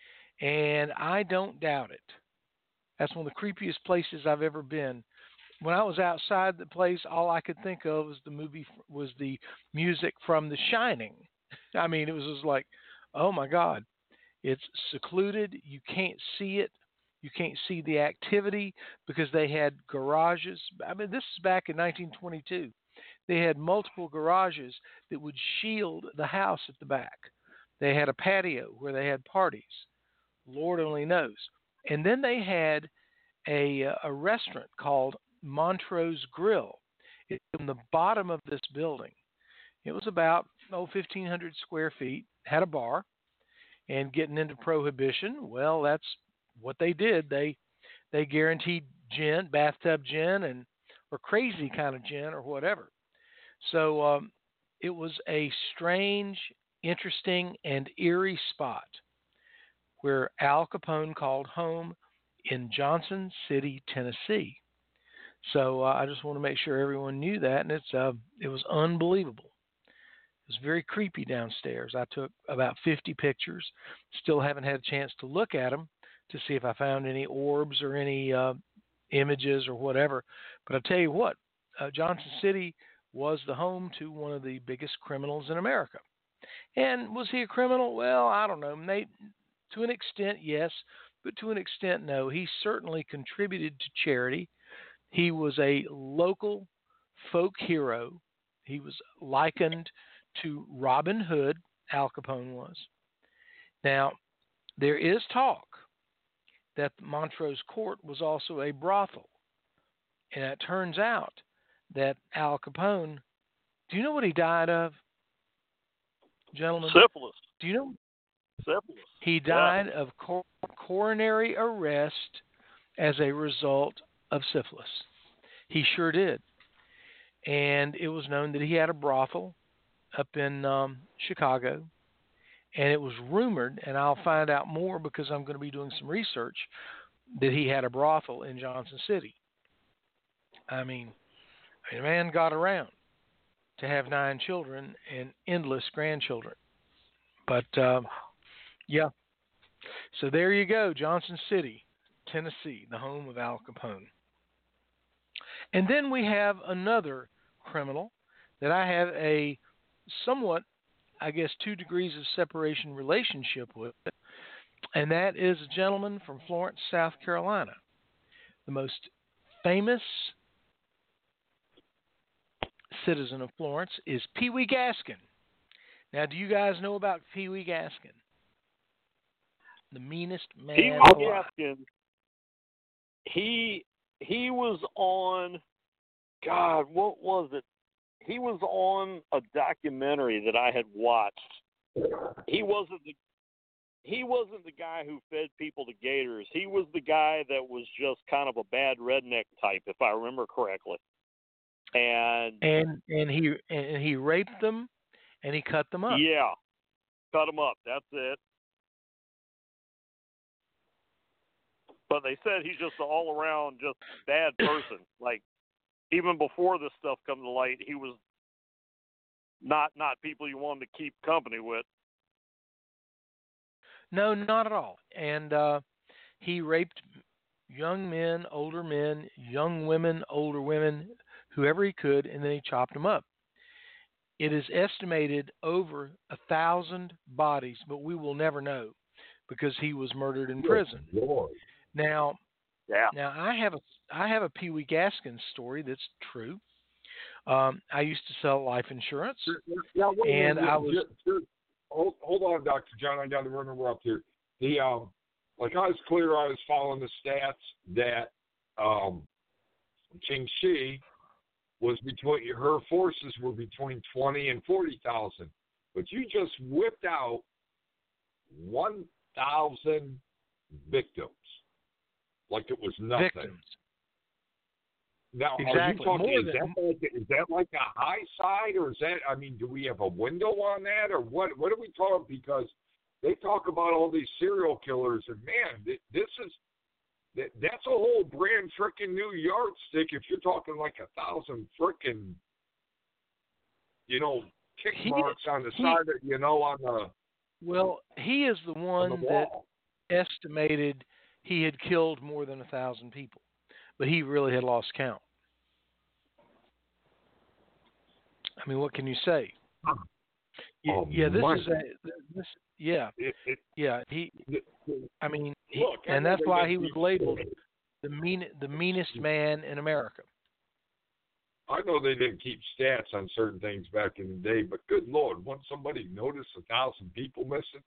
Speaker 2: and I don't doubt it. That's one of the creepiest places I've ever been. When I was outside the place, all I could think of was the movie, was the music from The Shining. I mean, it was just like, oh my God, it's secluded. You can't see it. You can't see the activity because they had garages. I mean, this is back in nineteen twenty-two. They had multiple garages that would shield the house at the back. They had a patio where they had parties. Lord only knows. And then they had a, a restaurant called Montrose Grill. It's in the bottom of this building. It was about, oh, fifteen hundred square feet, had a bar, and getting into prohibition, well, that's what they did. They they guaranteed gin, bathtub gin, and or crazy kind of gin or whatever. So um, it was a strange, interesting, and eerie spot where Al Capone called home in Johnson City, Tennessee. So uh, I just want to make sure everyone knew that, and it's uh, it was unbelievable. It was very creepy downstairs. I took about fifty pictures. Still haven't had a chance to look at them to see if I found any orbs or any uh, images or whatever. But I'll tell you what, uh, Johnson City was the home to one of the biggest criminals in America. And was he a criminal? Well, I don't know. Maybe, to an extent, yes, but to an extent, no. He certainly contributed to charity. He was a local folk hero. He was likened to Robin Hood, Al Capone was. Now, there is talk that Montrose Court was also a brothel. And it turns out that Al Capone, do you know what he died of, gentlemen?
Speaker 3: Syphilis.
Speaker 2: Do you know?
Speaker 3: Syphilis.
Speaker 2: He died
Speaker 3: yeah.
Speaker 2: of cor- coronary arrest as a result of syphilis. He sure did. And it was known that he had a brothel up in um, Chicago. And it was rumored, and I'll find out more because I'm going to be doing some research, that he had a brothel in Johnson City. I mean, a man got around to have nine children and endless grandchildren. But, um, yeah. So there you go, Johnson City, Tennessee, the home of Al Capone. And then we have another criminal that I have a somewhat, I guess, two degrees of separation relationship with, and that is a gentleman from Florence, South Carolina. The most famous citizen of Florence is Pee Wee Gaskin. Now, do you guys know about Pee Wee Gaskin? The meanest man
Speaker 3: Pee Wee
Speaker 2: alive.
Speaker 3: Gaskin, he, he was on, God, what was it? He was on a documentary that I had watched. He wasn't the he wasn't the guy who fed people to gators. He was the guy that was just kind of a bad redneck type, if I remember correctly. And
Speaker 2: And and he and he raped them, and he cut them up.
Speaker 3: yeah, cut them up. That's it. But they said he's just an all around just bad person. Like, even before this stuff come to light, he was not not people you wanted to keep company with.
Speaker 2: No, not at all. And uh, he raped young men, older men, young women, older women, whoever he could, and then he chopped them up. It is estimated over a thousand bodies, but we will never know because he was murdered in prison.
Speaker 4: Lord.
Speaker 2: Now,
Speaker 3: Yeah.
Speaker 2: now I have a I have a Pee Wee Gaskin story that's true. Um, I used to sell life insurance,
Speaker 4: Now, wait a
Speaker 2: and
Speaker 4: minute.
Speaker 2: I was.
Speaker 4: Just, just, hold, hold on, Doctor John. I got to interrupt here. The um, like I was clear, I was following the stats that um, Qing Shi was between her forces were between twenty and forty thousand, but you just whipped out one thousand victims, like it was nothing.
Speaker 2: Victims.
Speaker 4: Now,
Speaker 2: Exactly.
Speaker 4: are you talking,
Speaker 2: More
Speaker 4: is,
Speaker 2: than-
Speaker 4: that like, is that like a high side, or is that, I mean, do we have a window on that, or what What are we talking? Because they talk about all these serial killers, and man, th- this is, that, that's a whole brand frickin' new yardstick if you're talking like a thousand frickin', you know, kick
Speaker 2: He-
Speaker 4: marks on the
Speaker 2: he-
Speaker 4: side, of, you know, on the,
Speaker 2: Well, he is the
Speaker 4: on
Speaker 2: one
Speaker 4: the
Speaker 2: that
Speaker 4: wall.
Speaker 2: estimated he had killed more than a thousand people, but he really had lost count. I mean, what can you say? Yeah,
Speaker 4: Oh,
Speaker 2: yeah this
Speaker 4: my.
Speaker 2: is a this. Yeah,
Speaker 4: It, it,
Speaker 2: yeah. He,
Speaker 4: it,
Speaker 2: I mean, he,
Speaker 4: look, I
Speaker 2: and
Speaker 4: know
Speaker 2: that's
Speaker 4: they
Speaker 2: why
Speaker 4: make
Speaker 2: he was
Speaker 4: these
Speaker 2: labeled
Speaker 4: stories.
Speaker 2: the mean, the meanest man in America.
Speaker 4: I know they didn't keep stats on certain things back in the day, but good Lord, once somebody noticed a thousand people missing,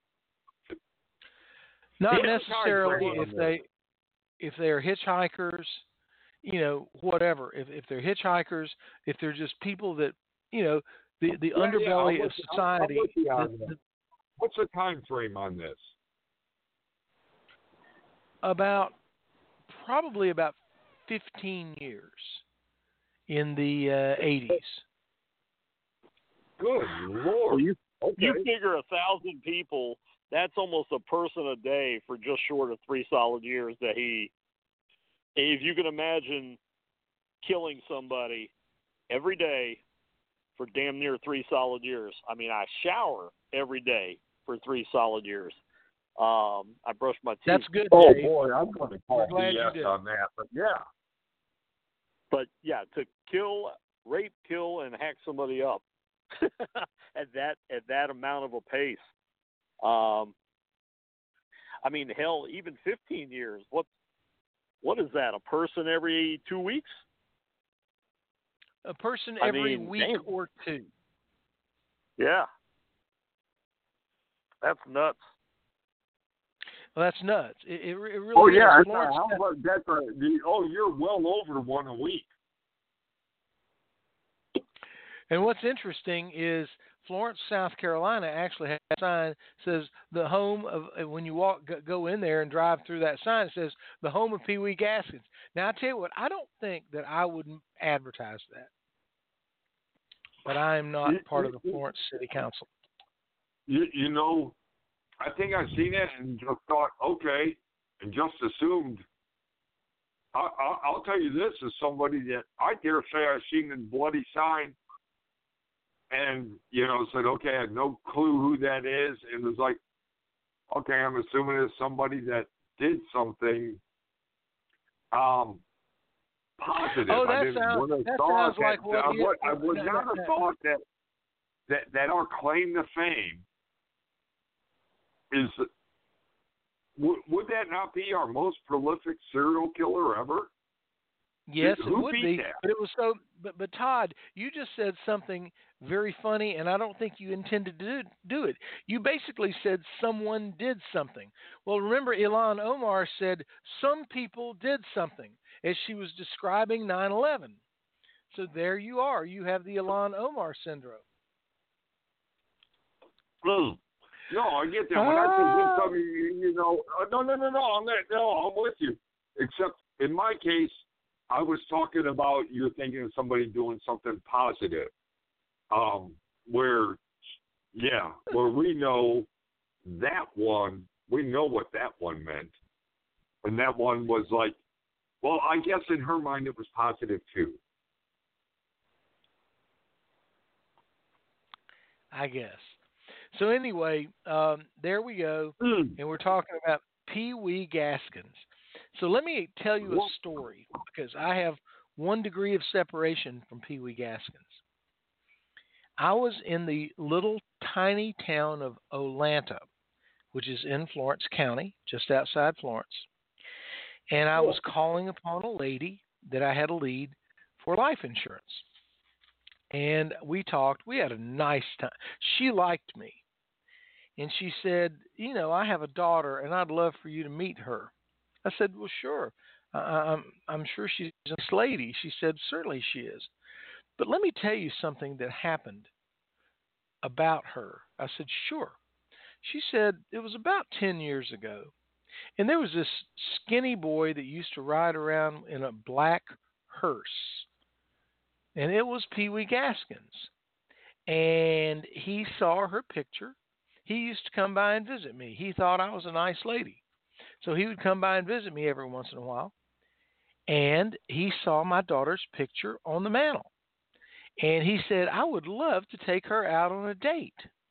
Speaker 2: Not
Speaker 4: Yeah,
Speaker 2: necessarily
Speaker 4: time
Speaker 2: if
Speaker 4: frame.
Speaker 2: they if they're hitchhikers, you know, whatever. If if they're hitchhikers, if they're just people that, you know, the the
Speaker 4: Yeah, yeah,
Speaker 2: underbelly
Speaker 4: I'm
Speaker 2: of
Speaker 4: with you. I'm-
Speaker 2: society.
Speaker 4: I'm with you
Speaker 2: the-
Speaker 4: on that.
Speaker 2: the-
Speaker 4: what's the time frame on this?
Speaker 2: about probably about fifteen years in the uh, eighties.
Speaker 4: Good Lord.
Speaker 3: Well, you
Speaker 4: Okay.
Speaker 3: you figure a thousand people, that's almost a person a day for just short of three solid years that he, if you can imagine killing somebody every day for damn near three solid years. I mean, I shower every day for three solid years. Um, I brush my teeth.
Speaker 2: That's good,
Speaker 4: Oh
Speaker 2: Dave.
Speaker 4: boy, I'm going to call
Speaker 2: We're glad
Speaker 4: B
Speaker 2: you
Speaker 4: S
Speaker 2: did.
Speaker 4: on that, but yeah.
Speaker 3: But yeah, to kill, rape, kill, and hack somebody up at that at that amount of a pace. Um, I mean, hell, even fifteen years. What what is that? A person every two weeks?
Speaker 2: A person
Speaker 3: I
Speaker 2: every
Speaker 3: mean,
Speaker 2: week
Speaker 3: damn.
Speaker 2: or two.
Speaker 3: Yeah, that's nuts.
Speaker 2: Well, that's nuts. It, it, it really
Speaker 4: Oh
Speaker 2: is.
Speaker 4: yeah, it's
Speaker 2: Florence,
Speaker 4: a, how about that's a, the, oh you're well over one a week.
Speaker 2: and what's interesting is Florence, South Carolina, actually has a sign that says the home of. When you walk, go in there and drive through that sign, it says the home of Pee Wee Gaskins. Now I tell you what, I don't think that I would advertise that, but I am not part of the Florence City Council.
Speaker 4: You, you know, I think I've seen it and just thought, okay, and just assumed. I, I, I'll tell you this as somebody that I dare say I've seen the bloody sign, and you know said, okay, I had no clue who that is, and was like, okay, I'm assuming it's somebody that did something um, positive.
Speaker 2: Oh,
Speaker 4: I
Speaker 2: that
Speaker 4: didn't
Speaker 2: sounds-
Speaker 4: would have
Speaker 2: that
Speaker 4: thought
Speaker 2: sounds like
Speaker 4: that,
Speaker 2: what
Speaker 4: I
Speaker 2: you-
Speaker 4: would, I would
Speaker 2: no,
Speaker 4: not
Speaker 2: no,
Speaker 4: have
Speaker 2: no.
Speaker 4: thought that that that our claim to fame is. Would, would that not be our most prolific serial killer ever?
Speaker 2: Yes, it
Speaker 5: Who
Speaker 2: would
Speaker 5: beat
Speaker 2: be,
Speaker 5: that?
Speaker 2: but it was so. But, but Todd, you just said something very funny, and I don't think you intended to do, do it. You basically said someone did something. Well, remember, Ilhan Omar said some people did something as she was describing nine eleven. So there you are. You have the Ilhan Omar syndrome.
Speaker 5: Mm. No, I get that. When I say did something, you, you know, uh, no, no, no, no, I'm not, no, I'm with you. Except in my case, I was talking about you're thinking of somebody doing something positive. Um, where, yeah, where we know that one, we know what that one meant. And that one was like, well, I guess in her mind it was positive too.
Speaker 2: I guess. So anyway, um, there we go,
Speaker 5: Mm.
Speaker 2: and we're talking about Pee Wee Gaskins. So let me tell you a
Speaker 5: Well-
Speaker 2: story because I have one degree of separation from Pee Wee Gaskins. I was in the little tiny town of Olanta, which is in Florence County, just outside Florence, and I was calling upon a lady that I had a lead for life insurance. And we talked. We had a nice time. She liked me. And she said, you know, I have a daughter, and I'd love for you to meet her. I said, well, sure. I, I'm, I'm sure she's a nice lady. She said, certainly she is. But let me tell you something that happened about her. I said, sure. She said, it was about ten years ago. And there was this skinny boy that used to ride around in a black hearse. And it was Pee Wee Gaskins. And he saw her picture. He used to come by and visit me. He thought I was a nice lady. So he would come by and visit me every once in a while. And he saw my daughter's picture on the mantle. And he said, I would love to take her out on a date.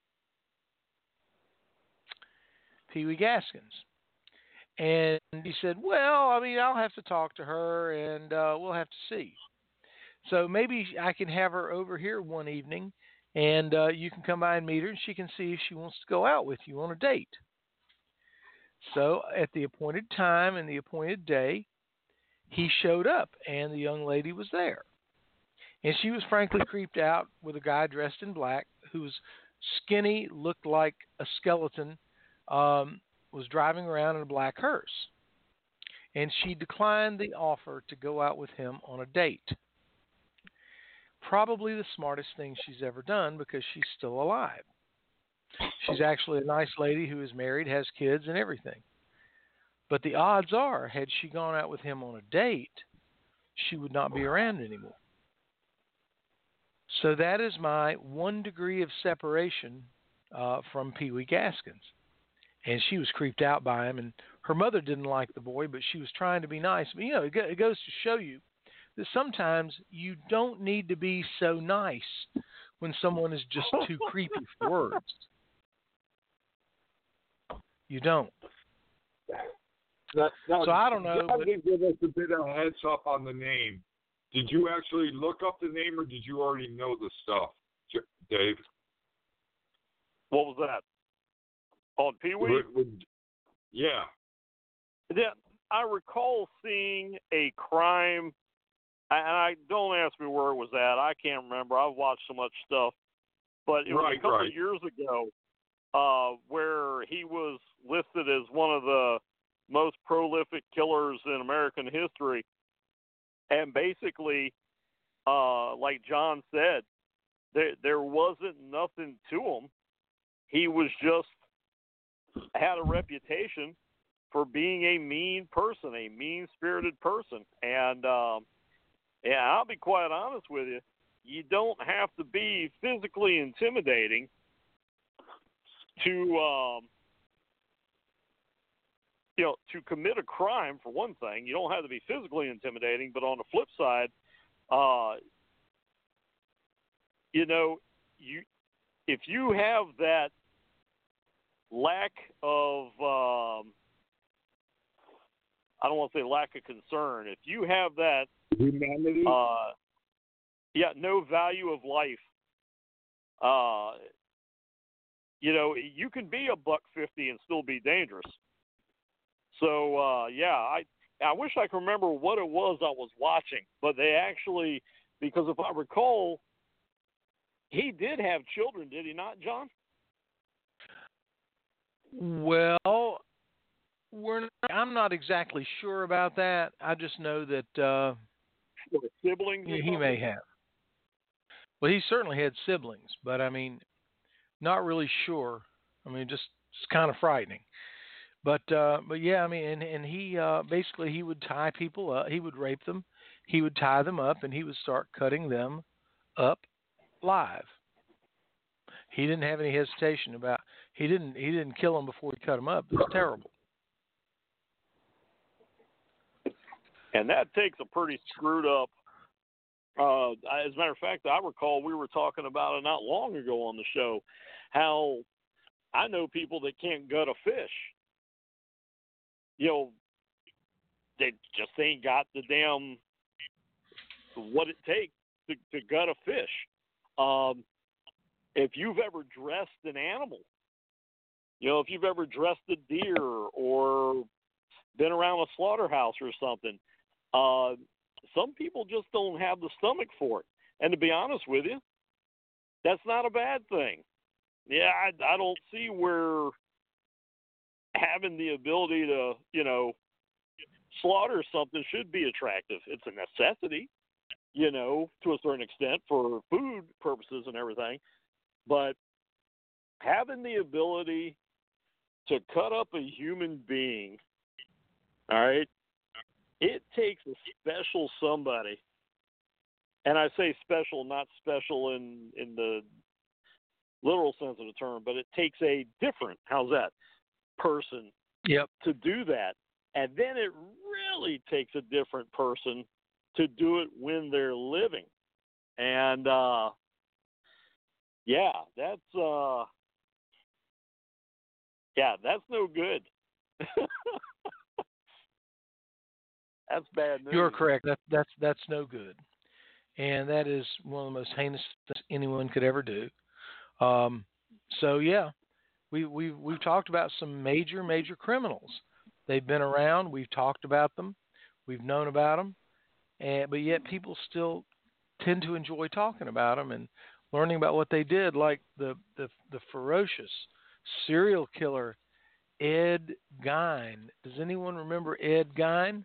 Speaker 2: Pee Wee Gaskins. And he said, well, I mean, I'll have to talk to her, and uh, we'll have to see. So maybe I can have her over here one evening, and uh, you can come by and meet her, and she can see if she wants to go out with you on a date. So at the appointed time and the appointed day, he showed up, and the young lady was there. And she was frankly creeped out with a guy dressed in black who was skinny, looked like a skeleton, um, was driving around in a black hearse. And she declined the offer to go out with him on a date. Probably the smartest thing she's ever done because she's still alive. She's actually a nice lady who is married, has kids, and everything. But the odds are, had she gone out with him on a date, she would not be around anymore. So that is my one degree of separation uh, from Pee Wee Gaskins. And she was creeped out by him, and her mother didn't like the boy, but she was trying to be nice. But, you know, it, go- it goes to show you that sometimes you don't need to be so nice when someone is just too creepy for words. You don't.
Speaker 5: Now, now,
Speaker 2: So I don't know.
Speaker 5: John
Speaker 2: But
Speaker 5: did give us a bit of a heads up on the name. Did you actually look up the name, or did you already know the stuff, J- Dave?
Speaker 3: What was that? On Pee Wee?
Speaker 5: Would- would- yeah.
Speaker 3: Yeah, I recall seeing a crime, and I don't ask me where it was at. I can't remember. I've watched so much stuff, but it was
Speaker 5: Right,
Speaker 3: a couple
Speaker 5: right.
Speaker 3: of years ago, uh, where he was listed as one of the most prolific killers in American history, and basically, uh, like John said, there there wasn't nothing to him. He was just had a reputation for being a mean person, a mean-spirited person. And, um, yeah, I'll be quite honest with you. You don't have to be physically intimidating to, um, you know, to commit a crime, for one thing. You don't have to be physically intimidating, but on the flip side, uh, you know, you if you have that lack of, um, I don't want to say lack of concern. If you have that,
Speaker 5: Humanity?
Speaker 3: uh, yeah, no value of life, uh, you know, you can be a buck fifty and still be dangerous. So, uh, yeah, I, I wish I could remember what it was I was watching, but they actually, because if I recall, he did have children, did he not, John?
Speaker 2: Well, we're not, I'm not exactly sure about that. I just know that uh,
Speaker 3: Or siblings? Or
Speaker 2: he
Speaker 3: something?
Speaker 2: may have. Well, he certainly had siblings, but I mean, not really sure. I mean, just it's kind of frightening. But uh, but yeah, I mean, and and he uh, basically he would tie people up. He would rape them. He would tie them up, and he would start cutting them up live. He didn't have any hesitation about. He didn't he didn't kill them before he cut them up. It was terrible.
Speaker 3: And that takes a pretty screwed up. Uh, as a matter of fact, I recall we were talking about it not long ago on the show. How I know people that can't gut a fish. You know, they just ain't got the damn what it takes to, to gut a fish. Um, if you've ever dressed an animal, you know, if you've ever dressed a deer or been around a slaughterhouse or something, uh, some people just don't have the stomach for it. And to be honest with you, that's not a bad thing. Yeah, I, I don't see where having the ability to, you know, slaughter something should be attractive. It's a necessity, you know, to a certain extent for food purposes and everything. But having the ability to cut up a human being, all right, it takes a special somebody. And I say special, not special in, in the literal sense of the term, but it takes a different, how's that, person
Speaker 2: Yep.
Speaker 3: to do that. And then it really takes a different person to do it when they're living. And, uh, yeah, that's, uh, yeah, that's no good. That's bad news.
Speaker 2: You're correct. That, that's that's no good, and that is one of the most heinous things anyone could ever do. Um, so yeah, we we we've talked about some major major criminals. They've been around. We've talked about them. We've known about them, and but yet people still tend to enjoy talking about them and learning about what they did, like the the, the ferocious serial killer Ed Gein. Does anyone remember Ed Gein?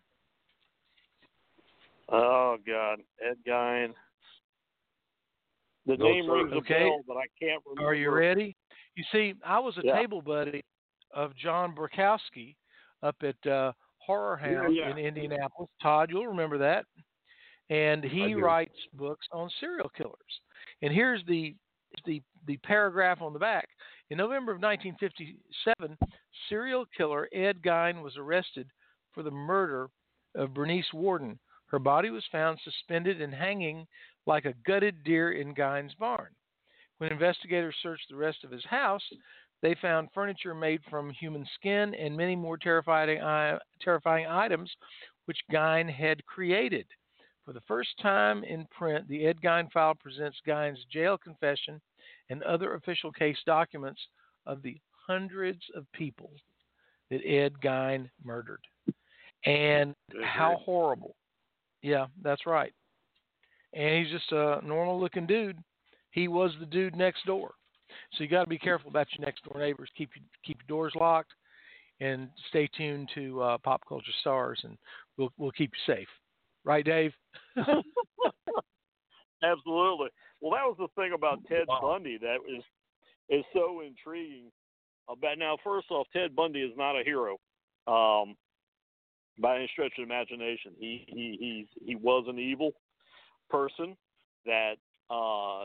Speaker 3: Oh, God. Ed Gein. The
Speaker 5: No,
Speaker 3: name
Speaker 5: sir.
Speaker 3: rings a
Speaker 2: Okay.
Speaker 3: bell, but I can't remember.
Speaker 2: Are you ready? You see, I was a
Speaker 3: Yeah.
Speaker 2: table buddy of John Burkowski up at uh, Horror Hound
Speaker 5: Yeah, yeah.
Speaker 2: in Indianapolis. Todd, you'll remember that. And
Speaker 5: I
Speaker 2: he
Speaker 5: do.
Speaker 2: writes books on serial killers. And here's the the the paragraph on the back. In November of nineteen fifty-seven, serial killer Ed Gein was arrested for the murder of Bernice Warden. Her body was found suspended and hanging like a gutted deer in Gein's barn. When investigators searched the rest of his house, they found furniture made from human skin and many more terrifying, uh, terrifying items which Gein had created. For the first time in print, the Ed Gein file presents Gein's jail confession and other official case documents of the hundreds of people that Ed Gein murdered. And
Speaker 3: Good
Speaker 2: how
Speaker 3: grief.
Speaker 2: horrible. Yeah, that's right. And he's just a normal looking dude. He was the dude next door. So you got to be careful about your next door neighbors. Keep your, keep your doors locked and stay tuned to uh, Pop Culture Stars, and we'll we'll keep you safe. Right, Dave?
Speaker 3: Absolutely. Well, that was the thing about Ted
Speaker 5: Wow.
Speaker 3: Bundy that is is so intriguing. About now, first off, Ted Bundy is not a hero um, by any stretch of the imagination. He he he's, he was an evil person that uh,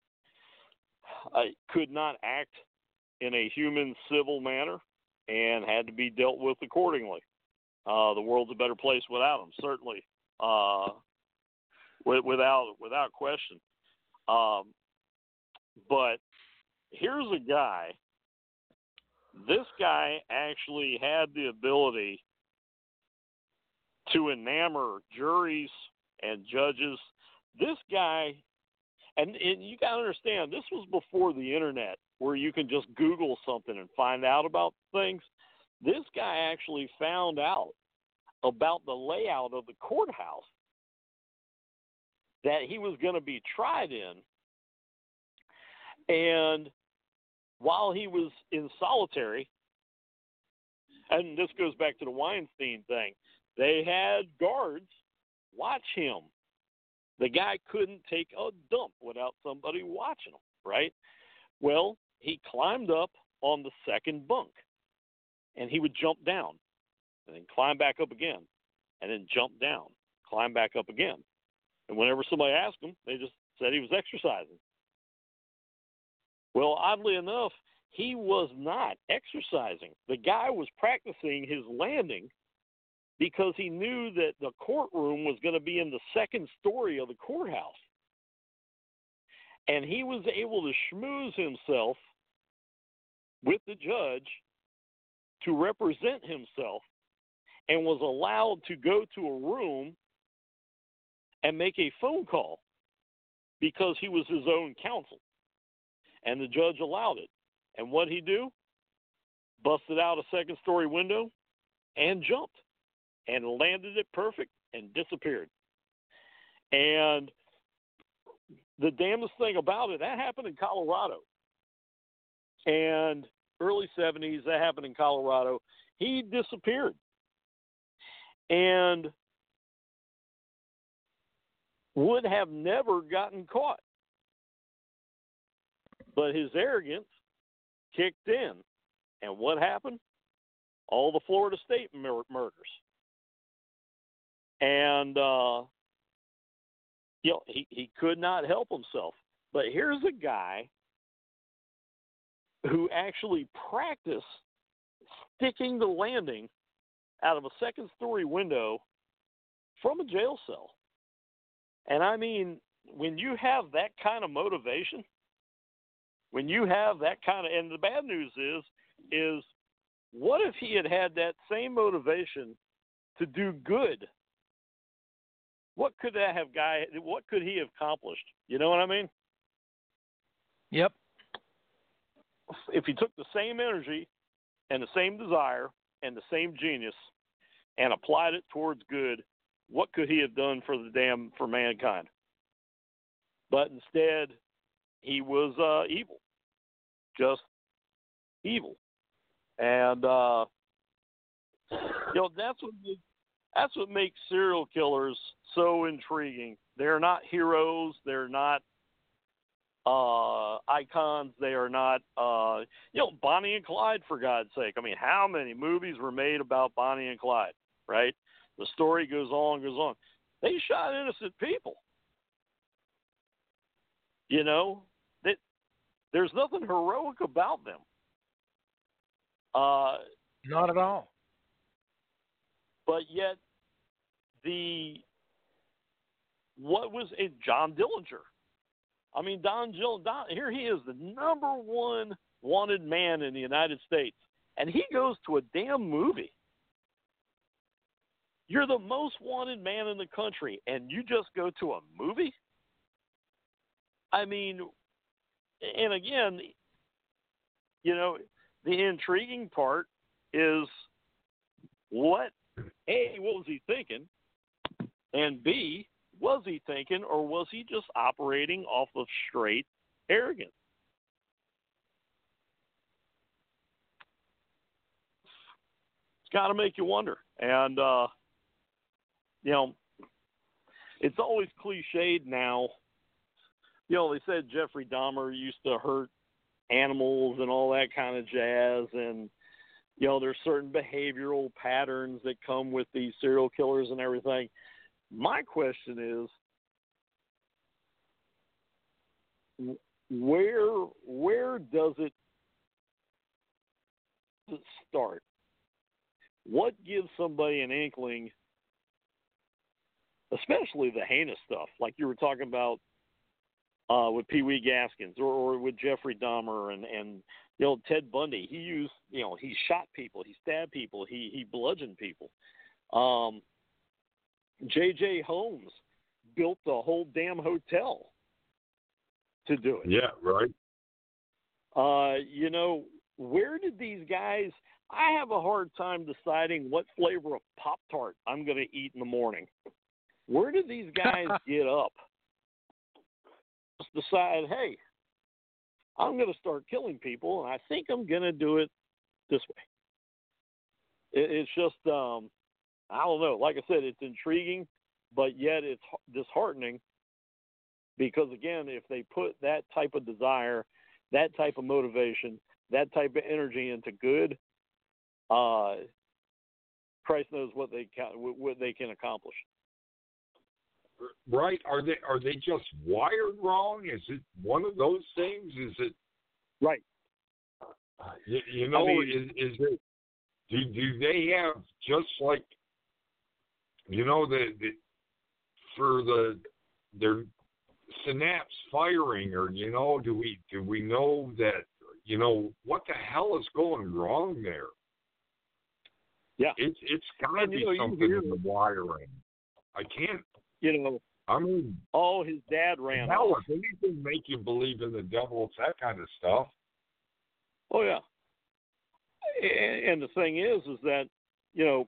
Speaker 3: I could not act in a human civil manner and had to be dealt with accordingly. Uh, the world's a better place without him, certainly, uh, with, without without question. Um, but here's a guy. This guy actually had the ability to enamor juries and judges. This guy, and, and you got to understand, this was before the internet where you can just Google something and find out about things. This guy actually found out about the layout of the courthouse that he was going to be tried in. And while he was in solitary, and this goes back to the Weinstein thing, they had guards watch him. The guy couldn't take a dump without somebody watching him, right? Well, he climbed up on the second bunk, and he would jump down, and then climb back up again, and then jump down, climb back up again. And whenever somebody asked him, they just said he was exercising. Well, oddly enough, he was not exercising. The guy was practicing his landing because he knew that the courtroom was going to be in the second story of the courthouse. And he was able to schmooze himself with the judge to represent himself, and was allowed to go to a room and make a phone call because he was his own counsel. And the judge allowed it. And what'd he do? Busted out a second story window and jumped and landed it perfect and disappeared. And the damnedest thing about it, that happened in Colorado. And early seventies, that happened in Colorado. He disappeared. And would have never gotten caught. But his arrogance kicked in. And what happened? All the Florida State mur- murders. And, uh, you know, he, he could not help himself. But here's a guy who actually practiced sticking the landing out of a second-story window from a jail cell. And, I mean, when you have that kind of motivation, when you have that kind of – and the bad news is, is what if he had had that same motivation to do good? What could that have guy – what could he have accomplished? You know what I mean?
Speaker 2: Yep.
Speaker 3: If he took the same energy and the same desire and the same genius and applied it towards good, what could he have done for the damn for mankind? But instead, he was uh, evil, just evil, and uh, you know that's what that's what makes serial killers so intriguing. They're not heroes. They're not uh, icons. They are not, uh, you know, Bonnie and Clyde, for God's sake. I mean, how many movies were made about Bonnie and Clyde, right? The story goes on, goes on. They shot innocent people. You know, that there's nothing heroic about them. Uh,
Speaker 2: Not at all.
Speaker 3: But yet, the what was it? John Dillinger. I mean, Don Jill. Don, here he is, the number one wanted man in the United States, and he goes to a damn movie. You're the most wanted man in the country, and you just go to a movie? I mean, and again, you know, the intriguing part is what, A, what was he thinking? And B, was he thinking, or was he just operating off of straight arrogance? It's got to make you wonder. And, uh, you know, it's always cliched now. You know, they said Jeffrey Dahmer used to hurt animals and all that kind of jazz. And, you know, there's certain behavioral patterns that come with these serial killers and everything. My question is, where where does it start? What gives somebody an inkling, especially the heinous stuff, like you were talking about uh, with Pee Wee Gaskins or, or with Jeffrey Dahmer and, and, you know, Ted Bundy? He used, you know, he shot people, he stabbed people, he, he bludgeoned people. Um, J J. Holmes built the whole damn hotel to do it.
Speaker 5: Yeah, right.
Speaker 3: Uh, you know, where did these guys, I have a hard time deciding what flavor of Pop-Tart I'm going to eat in the morning. Where do these guys get up? Just decide, hey, I'm going to start killing people, and I think I'm going to do it this way. It, it's just, um, I don't know. Like I said, it's intriguing, but yet it's disheartening because, again, if they put that type of desire, that type of motivation, that type of energy into good, uh, Christ knows what they can, what they can accomplish.
Speaker 5: Right? Are they are they just wired wrong? Is it one of those things? Is it
Speaker 3: right?
Speaker 5: You, you know,
Speaker 3: oh,
Speaker 5: is is it? Do do they have just like you know the, the for the their synapse firing, or you know, do we do we know that you know what the hell is going wrong there?
Speaker 3: Yeah,
Speaker 5: it's it's got to be
Speaker 3: know,
Speaker 5: something
Speaker 3: hear,
Speaker 5: in the wiring. I can't.
Speaker 3: You know,
Speaker 5: I mean,
Speaker 3: oh, his dad ran
Speaker 5: hell,
Speaker 3: off.
Speaker 5: if anything make you believe in the devil, it's that kind of stuff.
Speaker 3: Oh yeah, and, and the thing is, is that you know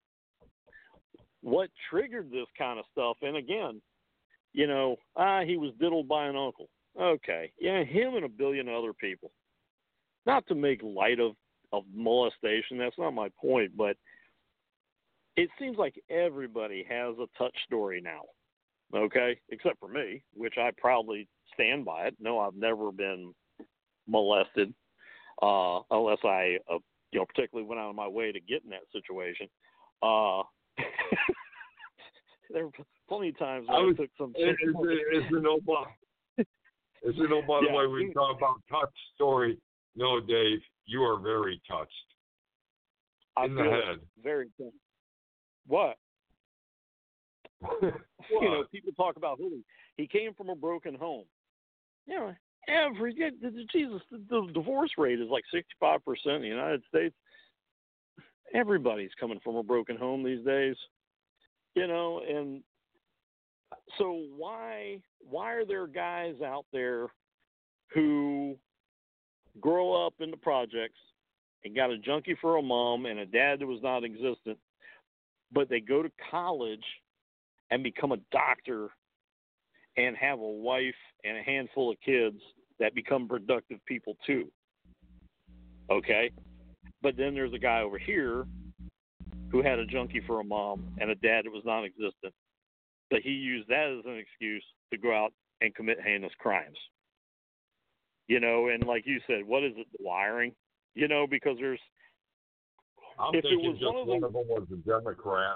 Speaker 3: what triggered this kind of stuff. And again, you know, ah, he was diddled by an uncle. Okay, yeah, him and a billion other people. Not to make light of of molestation, that's not my point, but it seems like everybody has a touch story now, okay, except for me, which I proudly stand by it. No, I've never been molested, uh, unless I, uh, you know, particularly went out of my way to get in that situation. Uh, there were plenty of times when I, was, I took some...
Speaker 5: Is, is, is there no, is there no, by the
Speaker 3: yeah.
Speaker 5: way, we talk about touch story. No, Dave, you are very touched.
Speaker 3: I
Speaker 5: in the head.
Speaker 3: Very touched. What?
Speaker 5: what?
Speaker 3: You know, people talk about who he came from a broken home. You know, every Jesus, the divorce rate is like sixty-five percent in the United States. Everybody's coming from a broken home these days. You know, and so why why are there guys out there who grow up in the projects and got a junkie for a mom and a dad that was not existent, but they go to college and become a doctor and have a wife and a handful of kids that become productive people too? Okay? But then there's a guy over here who had a junkie for a mom and a dad that was non-existent, but he used that as an excuse to go out and commit heinous crimes. You know, and like you said, what is it, the wiring? You know, because there's...
Speaker 5: I'm
Speaker 3: if
Speaker 5: thinking
Speaker 3: it was
Speaker 5: just
Speaker 3: one of,
Speaker 5: one
Speaker 3: the,
Speaker 5: of them was a Democrat.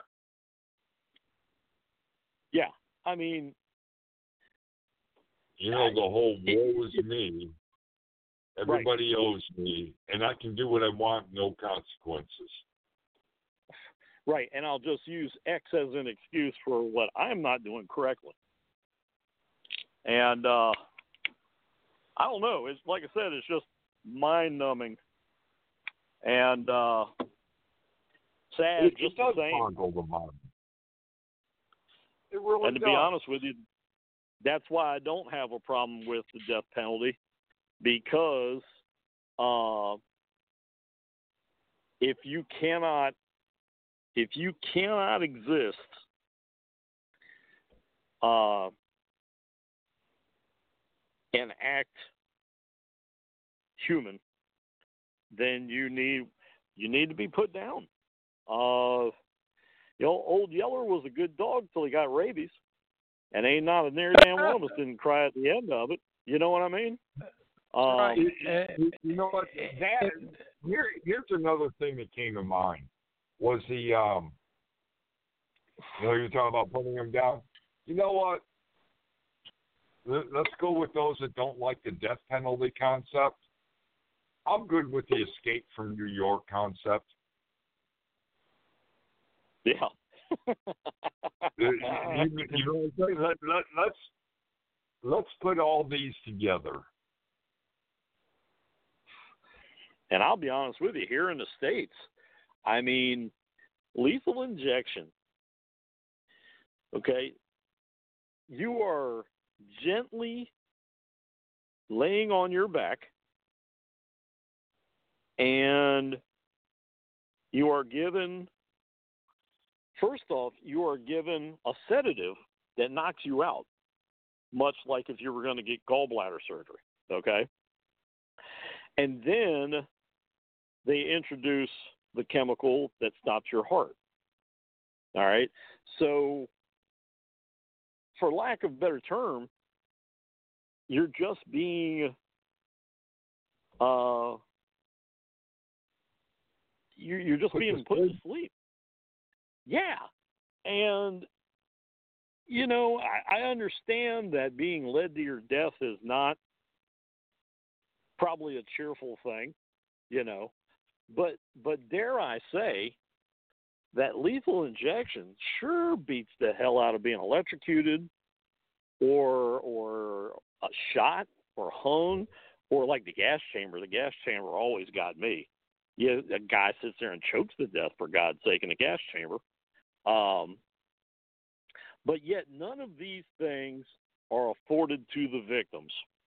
Speaker 3: Yeah, I mean...
Speaker 5: You know, the whole woe is me. Everybody
Speaker 3: right.
Speaker 5: owes me, and I can do what I want, no consequences.
Speaker 3: Right, and I'll just use X as an excuse for what I'm not doing correctly. And uh, I don't know. It's like I said, it's just mind-numbing and uh, sad.
Speaker 5: It,
Speaker 3: just
Speaker 5: it does
Speaker 3: the same.
Speaker 5: boggle the mind. It really
Speaker 3: and to
Speaker 5: does.
Speaker 3: be honest with you, that's why I don't have a problem with the death penalty, because uh, if you cannot, if you cannot exist uh, and act human, then you need you need to be put down. Uh, you know, Old Yeller was a good dog till he got rabies, and ain't not a near damn one of us didn't cry at the end of it. You know what I mean? Um,
Speaker 2: right.
Speaker 5: You, you know what? That here, here's another thing that came to mind was the um. You know, you're talking about putting them down. You know what? Let's go with those that don't like the death penalty concept. I'm good with the escape from New York concept.
Speaker 3: Yeah.
Speaker 5: you, you know, let, let, let's let's put all these together.
Speaker 3: And I'll be honest with you, here in the States, I mean, lethal injection. Okay, you are gently laying on your back, and You are given, first off, you are given a sedative that knocks you out, much like if you were going to get gallbladder surgery, okay? And then they introduce the chemical that stops your heart, all right? So, for lack of a better term, you're just being, uh, you're, you're just
Speaker 5: Put
Speaker 3: being
Speaker 5: to
Speaker 3: put to
Speaker 5: sleep.
Speaker 3: sleep. Yeah. And, you know, I, I understand that being led to your death is not probably a cheerful thing, you know, but, but dare I say that lethal injection sure beats the hell out of being electrocuted or, or a shot or hung or like the gas chamber. The gas chamber always got me. Yeah, a guy sits there and chokes to death, for God's sake, in a gas chamber. Um, but yet none of these things are afforded to the victims.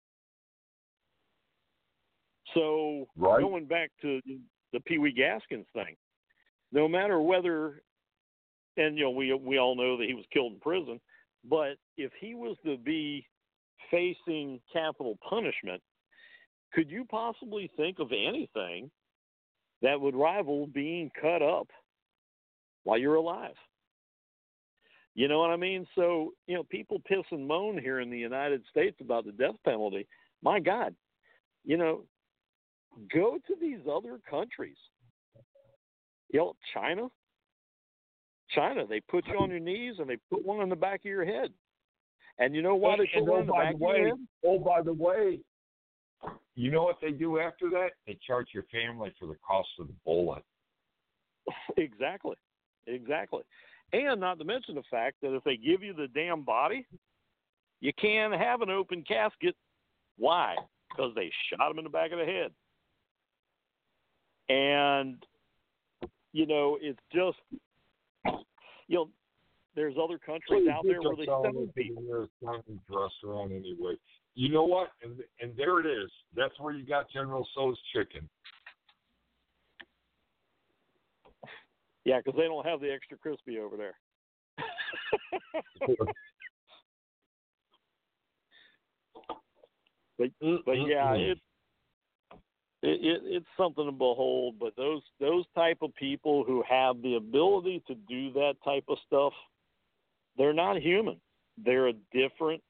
Speaker 3: So
Speaker 5: Right.
Speaker 3: going back to the Pee Wee Gaskins thing, no matter whether, and you know, we we all know that he was killed in prison, but if he was to be facing capital punishment, could you possibly think of anything that would rival being cut up while you're alive? You know what I mean? So, you know, people piss and moan here in the United States about the death penalty. My God, you know, go to these other countries. You know, China, China, they put you on your knees and they put one on the back of your head. And you know why they
Speaker 5: And,
Speaker 3: put one
Speaker 5: and
Speaker 3: on
Speaker 5: oh,
Speaker 3: the
Speaker 5: by
Speaker 3: back
Speaker 5: the
Speaker 3: of
Speaker 5: way,
Speaker 3: your head?
Speaker 5: oh, by the way, you know what they do after that? They charge your family for the cost of the bullet.
Speaker 3: Exactly. Exactly. And not to mention the fact that if they give you the damn body, you can't have an open casket. Why? Because they shot him in the back of the head. And, you know, it's just, you know, there's other countries out there where they stone people.
Speaker 5: Restaurant anyway. You know what? And and there it is. That's where you got General Tso's chicken.
Speaker 3: Yeah, because they don't have the extra crispy over there. but but yeah, it, it it it's something to behold. But those those type of people who have the ability to do that type of stuff, they're not human. They're a different.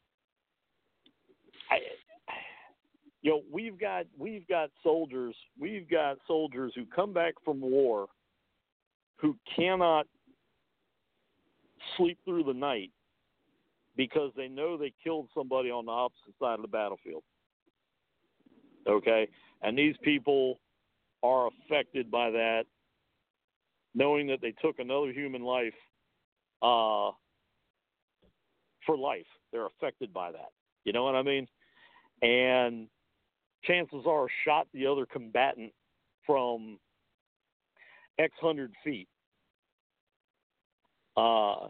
Speaker 3: I, you know, we've got we've got soldiers we've got soldiers who come back from war who cannot sleep through the night because they know they killed somebody on the opposite side of the battlefield. Okay? And these people are affected by that, knowing that they took another human life uh, for life. They're affected by that. You know what I mean? And chances are shot the other combatant from X hundred feet. Uh,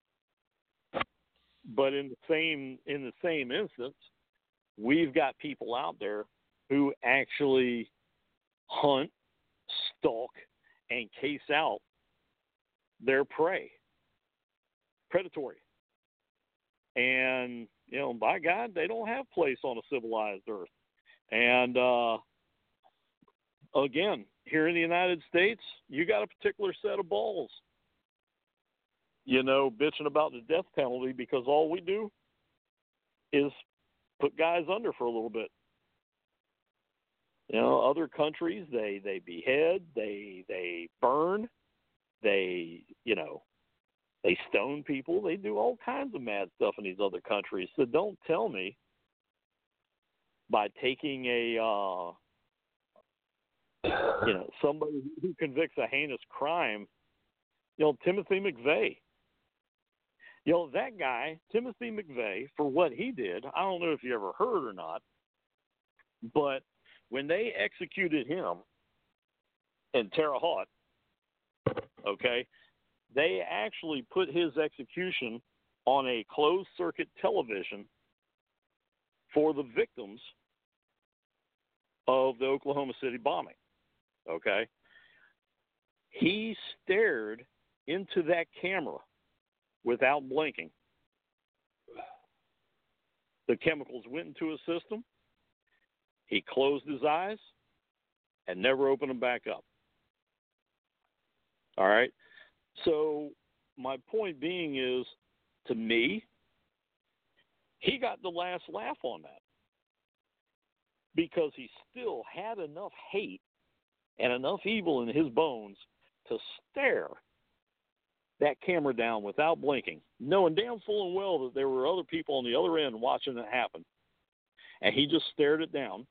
Speaker 3: but in the same in the same instance, we've got people out there who actually hunt, stalk, and case out their prey. Predatory. And, you know, by God, they don't have place on a civilized earth. And, uh, again, here in the United States, you got a particular set of balls, you know, bitching about the death penalty because all we do is put guys under for a little bit. You know, other countries, they, they behead, they they burn, they, you know, they stone people. They do all kinds of mad stuff in these other countries. So don't tell me by taking a, uh, you know, somebody who convicts a heinous crime, you know, Timothy McVeigh. You know, that guy, Timothy McVeigh, for what he did, I don't know if you ever heard or not, but when they executed him in Terre Haute, okay, they actually put his execution on a closed-circuit television for the victims of the Oklahoma City bombing, okay? He stared into that camera without blinking. The chemicals went into his system. He closed his eyes and never opened them back up. All right? So my point being is, to me, he got the last laugh on that because he still had enough hate and enough evil in his bones to stare that camera down without blinking, knowing damn full and well that there were other people on the other end watching it happen. And he just stared it down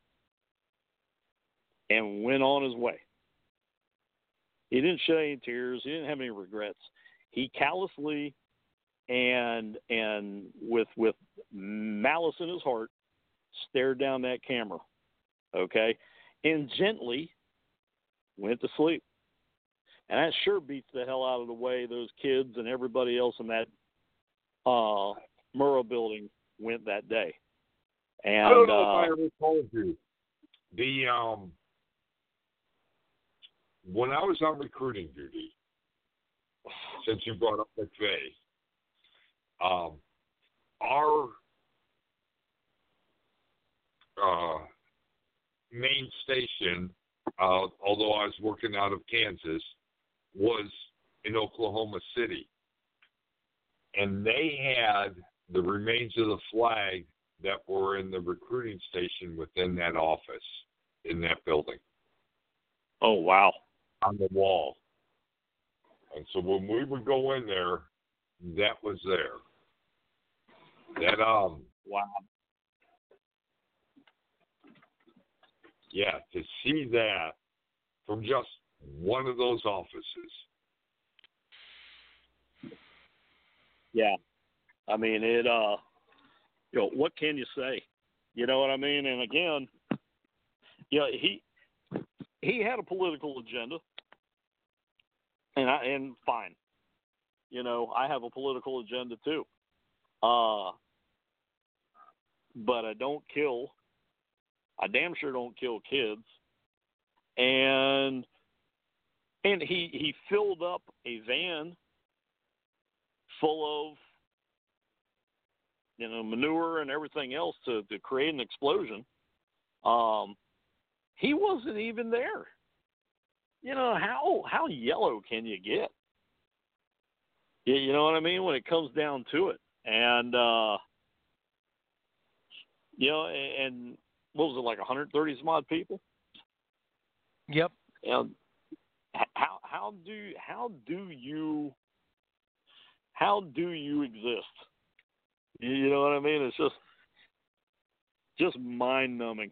Speaker 3: and went on his way. He didn't shed any tears. He didn't have any regrets. He callously and and with with malice in his heart stared down that camera, okay, and gently went to sleep. And that sure beats the hell out of the way those kids and everybody else in that uh, Murrah building went that day. And
Speaker 5: I don't know
Speaker 3: uh,
Speaker 5: if I ever told you. The um, when I was on recruiting duty, since you brought up McVeigh, um, our uh, main station, uh, although I was working out of Kansas, was in Oklahoma City. And they had the remains of the flag that were in the recruiting station within that office, in that building.
Speaker 3: Oh, wow.
Speaker 5: On the wall. And so when we would go in there, that was there. That, um,
Speaker 3: wow.
Speaker 5: Yeah, to see that from just one of those offices.
Speaker 3: Yeah. I mean, it, uh, you know, what can you say? You know what I mean? And again, yeah, he, he had a political agenda, and I, and fine. You know, I have a political agenda too. Uh, but I don't kill. I damn sure don't kill kids. And and he, he filled up a van full of, you know, manure and everything else to, to create an explosion. Um, he wasn't even there. You know, how how yellow can you get? You, you know what I mean? When it comes down to it. And, uh, you know, and, and what was it, like one hundred thirty some odd people?
Speaker 2: Yep.
Speaker 3: And how how do how do you how do you exist? You know what I mean? It's just just mind numbing.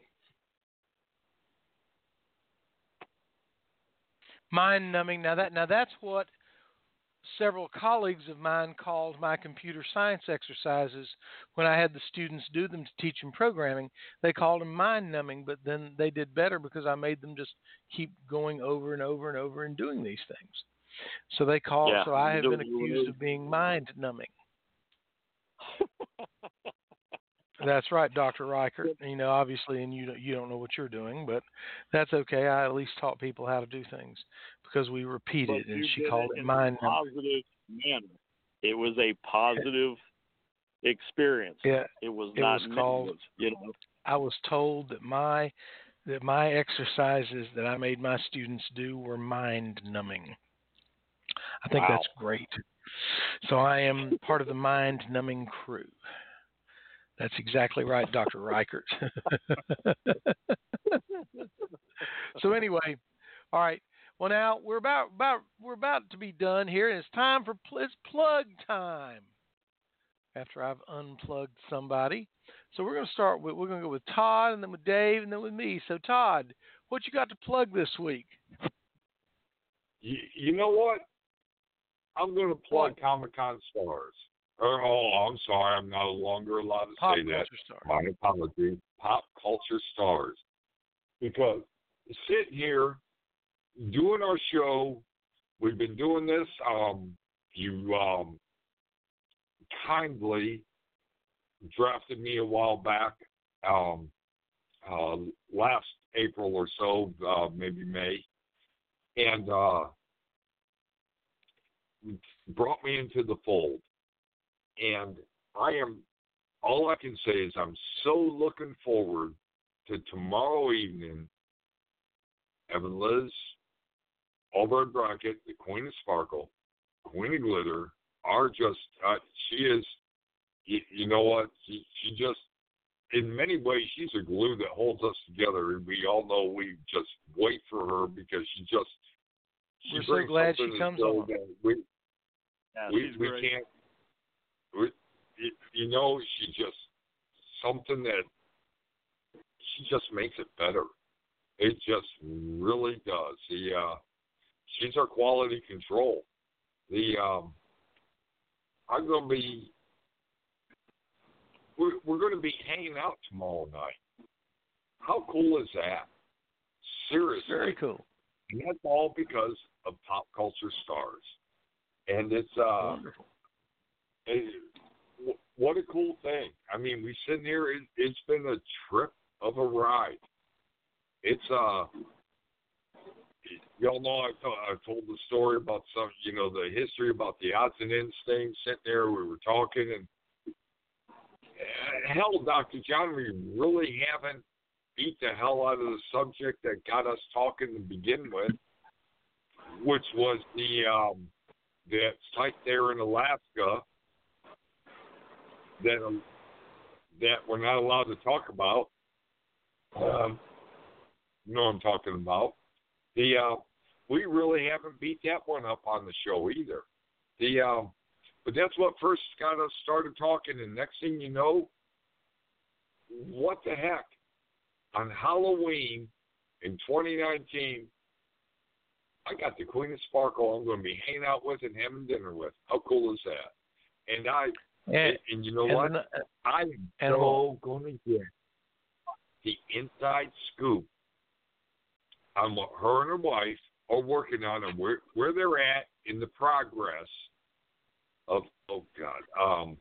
Speaker 2: Mind numbing. Now that now that's what several colleagues of mine called my computer science exercises when I had the students do them to teach them programming. They called them mind numbing, but then they did better because I made them just keep going over and over and over and doing these things. So they call.
Speaker 3: Yeah,
Speaker 2: so I have been
Speaker 3: do-
Speaker 2: accused of being mind numbing. That's right, Doctor Reichert. You know, obviously, and you don't, you don't know what you're doing, but that's okay. I at least taught people how to do things because we repeated,
Speaker 3: But
Speaker 2: and
Speaker 3: you
Speaker 2: she
Speaker 3: did
Speaker 2: called
Speaker 3: it
Speaker 2: it
Speaker 3: in
Speaker 2: mind
Speaker 3: a
Speaker 2: numbing.
Speaker 3: positive manner. It was a positive experience.
Speaker 2: Yeah,
Speaker 3: It was
Speaker 2: it
Speaker 3: not
Speaker 2: was called.
Speaker 3: negative, you know.
Speaker 2: I was told that my that my exercises that I made my students do were mind numbing. I think
Speaker 3: Wow.
Speaker 2: that's great. So I am part of the mind numbing crew. That's exactly right, Doctor Reichert. So anyway, all right. Well, now we're about about we're about to be done here, and it's time for pl- it's plug time. After I've unplugged somebody, so we're going to start with we're going to go with Todd, and then with Dave, and then with me. So Todd, what you got to plug this week?
Speaker 5: You, you know what? I'm going to plug Comic-Con Stars. Or, oh, I'm sorry. I'm no longer allowed to
Speaker 2: Pop
Speaker 5: say that.
Speaker 2: culture star.
Speaker 5: My apologies. Pop Culture Stars. Because sitting here, doing our show, we've been doing this. Um, you um, kindly drafted me a while back, um, uh, last April or so, uh, maybe May. And uh,
Speaker 4: brought me into the fold. And I am, all I can say is I'm so looking forward to tomorrow evening. Evan Liz, Albert Brockett, the Queen of Sparkle, Queen of Glitter, are just, uh, she is, you, you know what, she, she just, in many ways, she's a glue that holds us together. And we all know we just wait for her because she just, she
Speaker 2: We're so glad she comes on.
Speaker 4: We,
Speaker 3: Yeah,
Speaker 4: we,
Speaker 3: she's
Speaker 4: we
Speaker 3: great.
Speaker 4: can't, we, you know, she just, something that, she just makes it better. It just really does. The, uh, she's our quality control. The, um, I'm going to be, we're, we're going to be hanging out tomorrow night. How cool is that? Seriously.
Speaker 2: Very cool.
Speaker 4: And that's all because of Pop Culture Stars. And it's, uh,
Speaker 2: Wonderful.
Speaker 4: It, what a cool thing. I mean, we sit here, it, it's been a trip of a ride. It's, uh, y'all know I told, I told the story about some, you know, the history about the odds and ends thing. Sitting there, we were talking, and uh, hell, Doctor John, we really haven't beat the hell out of the subject that got us talking to begin with, which was the, um, that site there in Alaska that, um, that we're not allowed to talk about. Um, you know what I'm talking about. The uh, we really haven't beat that one up on the show either. The uh, but that's what first got us started talking, and next thing you know, what the heck? On Halloween in twenty nineteen, I got the Queen of Sparkle I'm going to be hanging out with and having dinner with. How cool is that? And I and, and you know
Speaker 2: and
Speaker 4: what?
Speaker 2: the,
Speaker 4: I'm so going to get the inside scoop on what her and her wife are working on and where, where they're at in the progress of, oh God, um,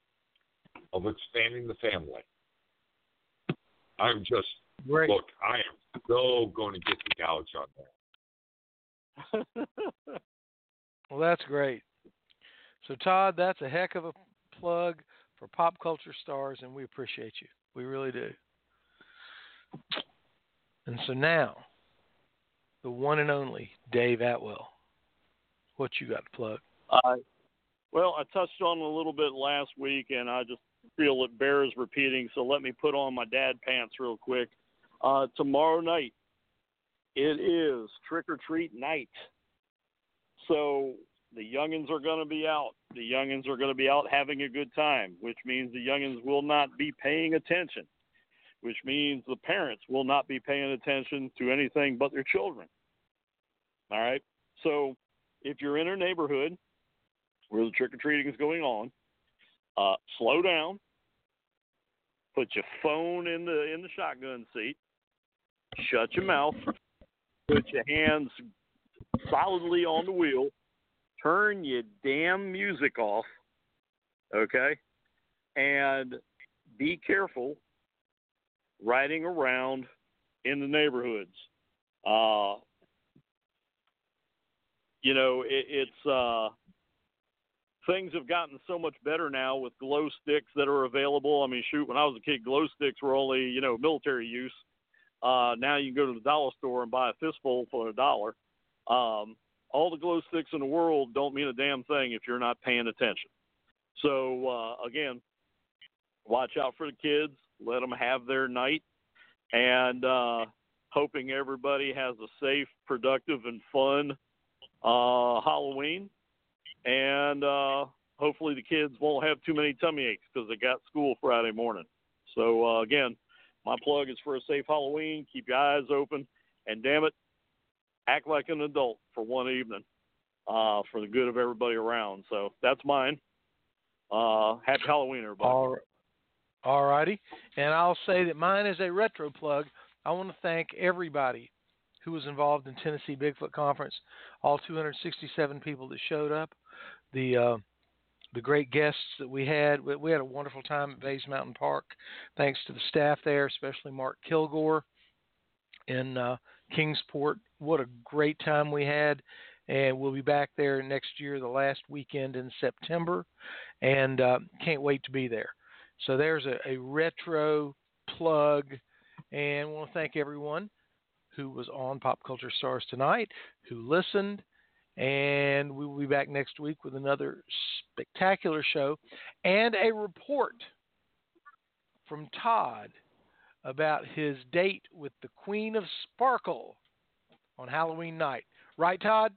Speaker 4: of expanding the family. I'm just,
Speaker 2: Great.
Speaker 4: look, I am so going to get the gouge on that.
Speaker 2: Well, that's great. So, Todd, that's a heck of a plug for Pop Culture Stars, and we appreciate you. We really do. And so now, the one and only Dave Atwell. What you got to plug?
Speaker 3: Uh, well, I touched on it a little bit last week, and I just feel it bears repeating, so let me put on my dad pants real quick. Uh, tomorrow night, it is trick-or-treat night. So the youngins are going to be out. The youngins are going to be out having a good time, which means the youngins will not be paying attention, which means the parents will not be paying attention to anything but their children. All right? So if you're in a neighborhood where the trick-or-treating is going on, uh, slow down, put your phone in the in the shotgun seat, shut your mouth, put your hands solidly on the wheel, turn your damn music off, okay? And be careful riding around in the neighborhoods. Uh, you know, it, it's uh, things have gotten so much better now with glow sticks that are available. I mean, shoot, when I was a kid, glow sticks were only, you know, military use. Uh, now you can go to the dollar store and buy a fistful for a dollar. Um, all the glow sticks in the world don't mean a damn thing if you're not paying attention. So, uh, again, watch out for the kids. Let them have their night. And uh, hoping everybody has a safe, productive, and fun uh, Halloween. And uh, hopefully the kids won't have too many tummy aches because they got school Friday morning. So, uh, again, my plug is for a safe Halloween. Keep your eyes open. And, damn it, act like an adult for one evening uh, for the good of everybody around. So that's mine. Uh, happy Halloween, everybody.
Speaker 2: All, all righty. And I'll say that mine is a retro plug. I want to thank everybody who was involved in Tennessee Bigfoot Conference, all two hundred sixty-seven people that showed up, the uh, the great guests that we had. We, we had a wonderful time at Bays Mountain Park, thanks to the staff there, especially Mark Kilgore in uh, Kingsport. What a great time we had. and we'll be back there next year, the last weekend in September, and uh, can't wait to be there. So there's a, a retro plug, and I want to thank everyone who was on Pop Culture Stars tonight, who listened, and we will be back next week with another spectacular show and a report from Todd about his date with the Queen of Sparkle on Halloween night. Right, Todd?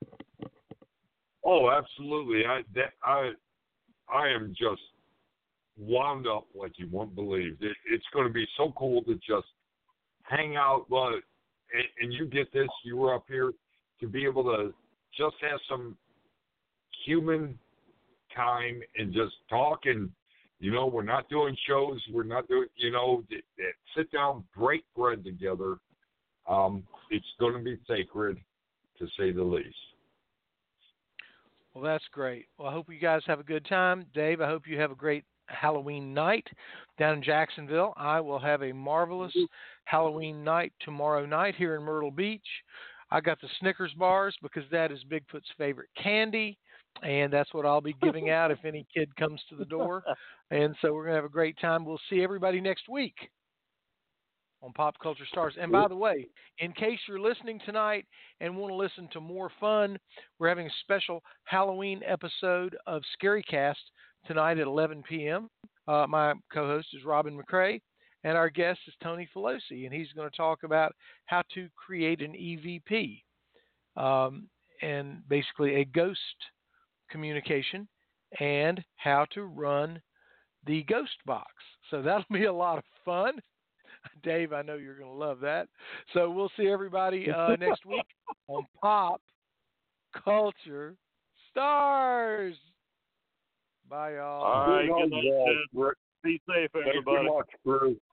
Speaker 5: Oh, absolutely. I that, I I am just wound up like you won't believe. It, it's going to be so cool to just hang out. Well, and, and you get this. You were up here to be able to just have some human time and just talk. And you know, we're not doing shows. We're not doing. You know, sit down, break bread together. Um, it's going to be sacred, to say the least.
Speaker 2: Well, that's great. Well, I hope you guys have a good time. Dave, I hope you have a great Halloween night down in Jacksonville. I will have a marvelous Halloween night tomorrow night here in Myrtle Beach. I got the Snickers bars because that is Bigfoot's favorite candy, and that's what I'll be giving out if any kid comes to the door. And so we're going to have a great time. We'll see everybody next week on Pop Culture Stars. And by the way, in case you're listening tonight and want to listen to more fun, we're having a special Halloween episode of Scarycast tonight at eleven p.m. Uh, my co-host is Robin McCrae, and our guest is Tony Filosi, and he's going to talk about how to create an E V P, um, and basically a ghost communication, and how to run the ghost box. So that'll be a lot of fun. Dave, I know you're going to love that. So we'll see everybody uh, next week on Pop Culture Stars. Bye, y'all.
Speaker 3: All right, good night. Be safe, everybody.
Speaker 5: Thanks so much, Bruce.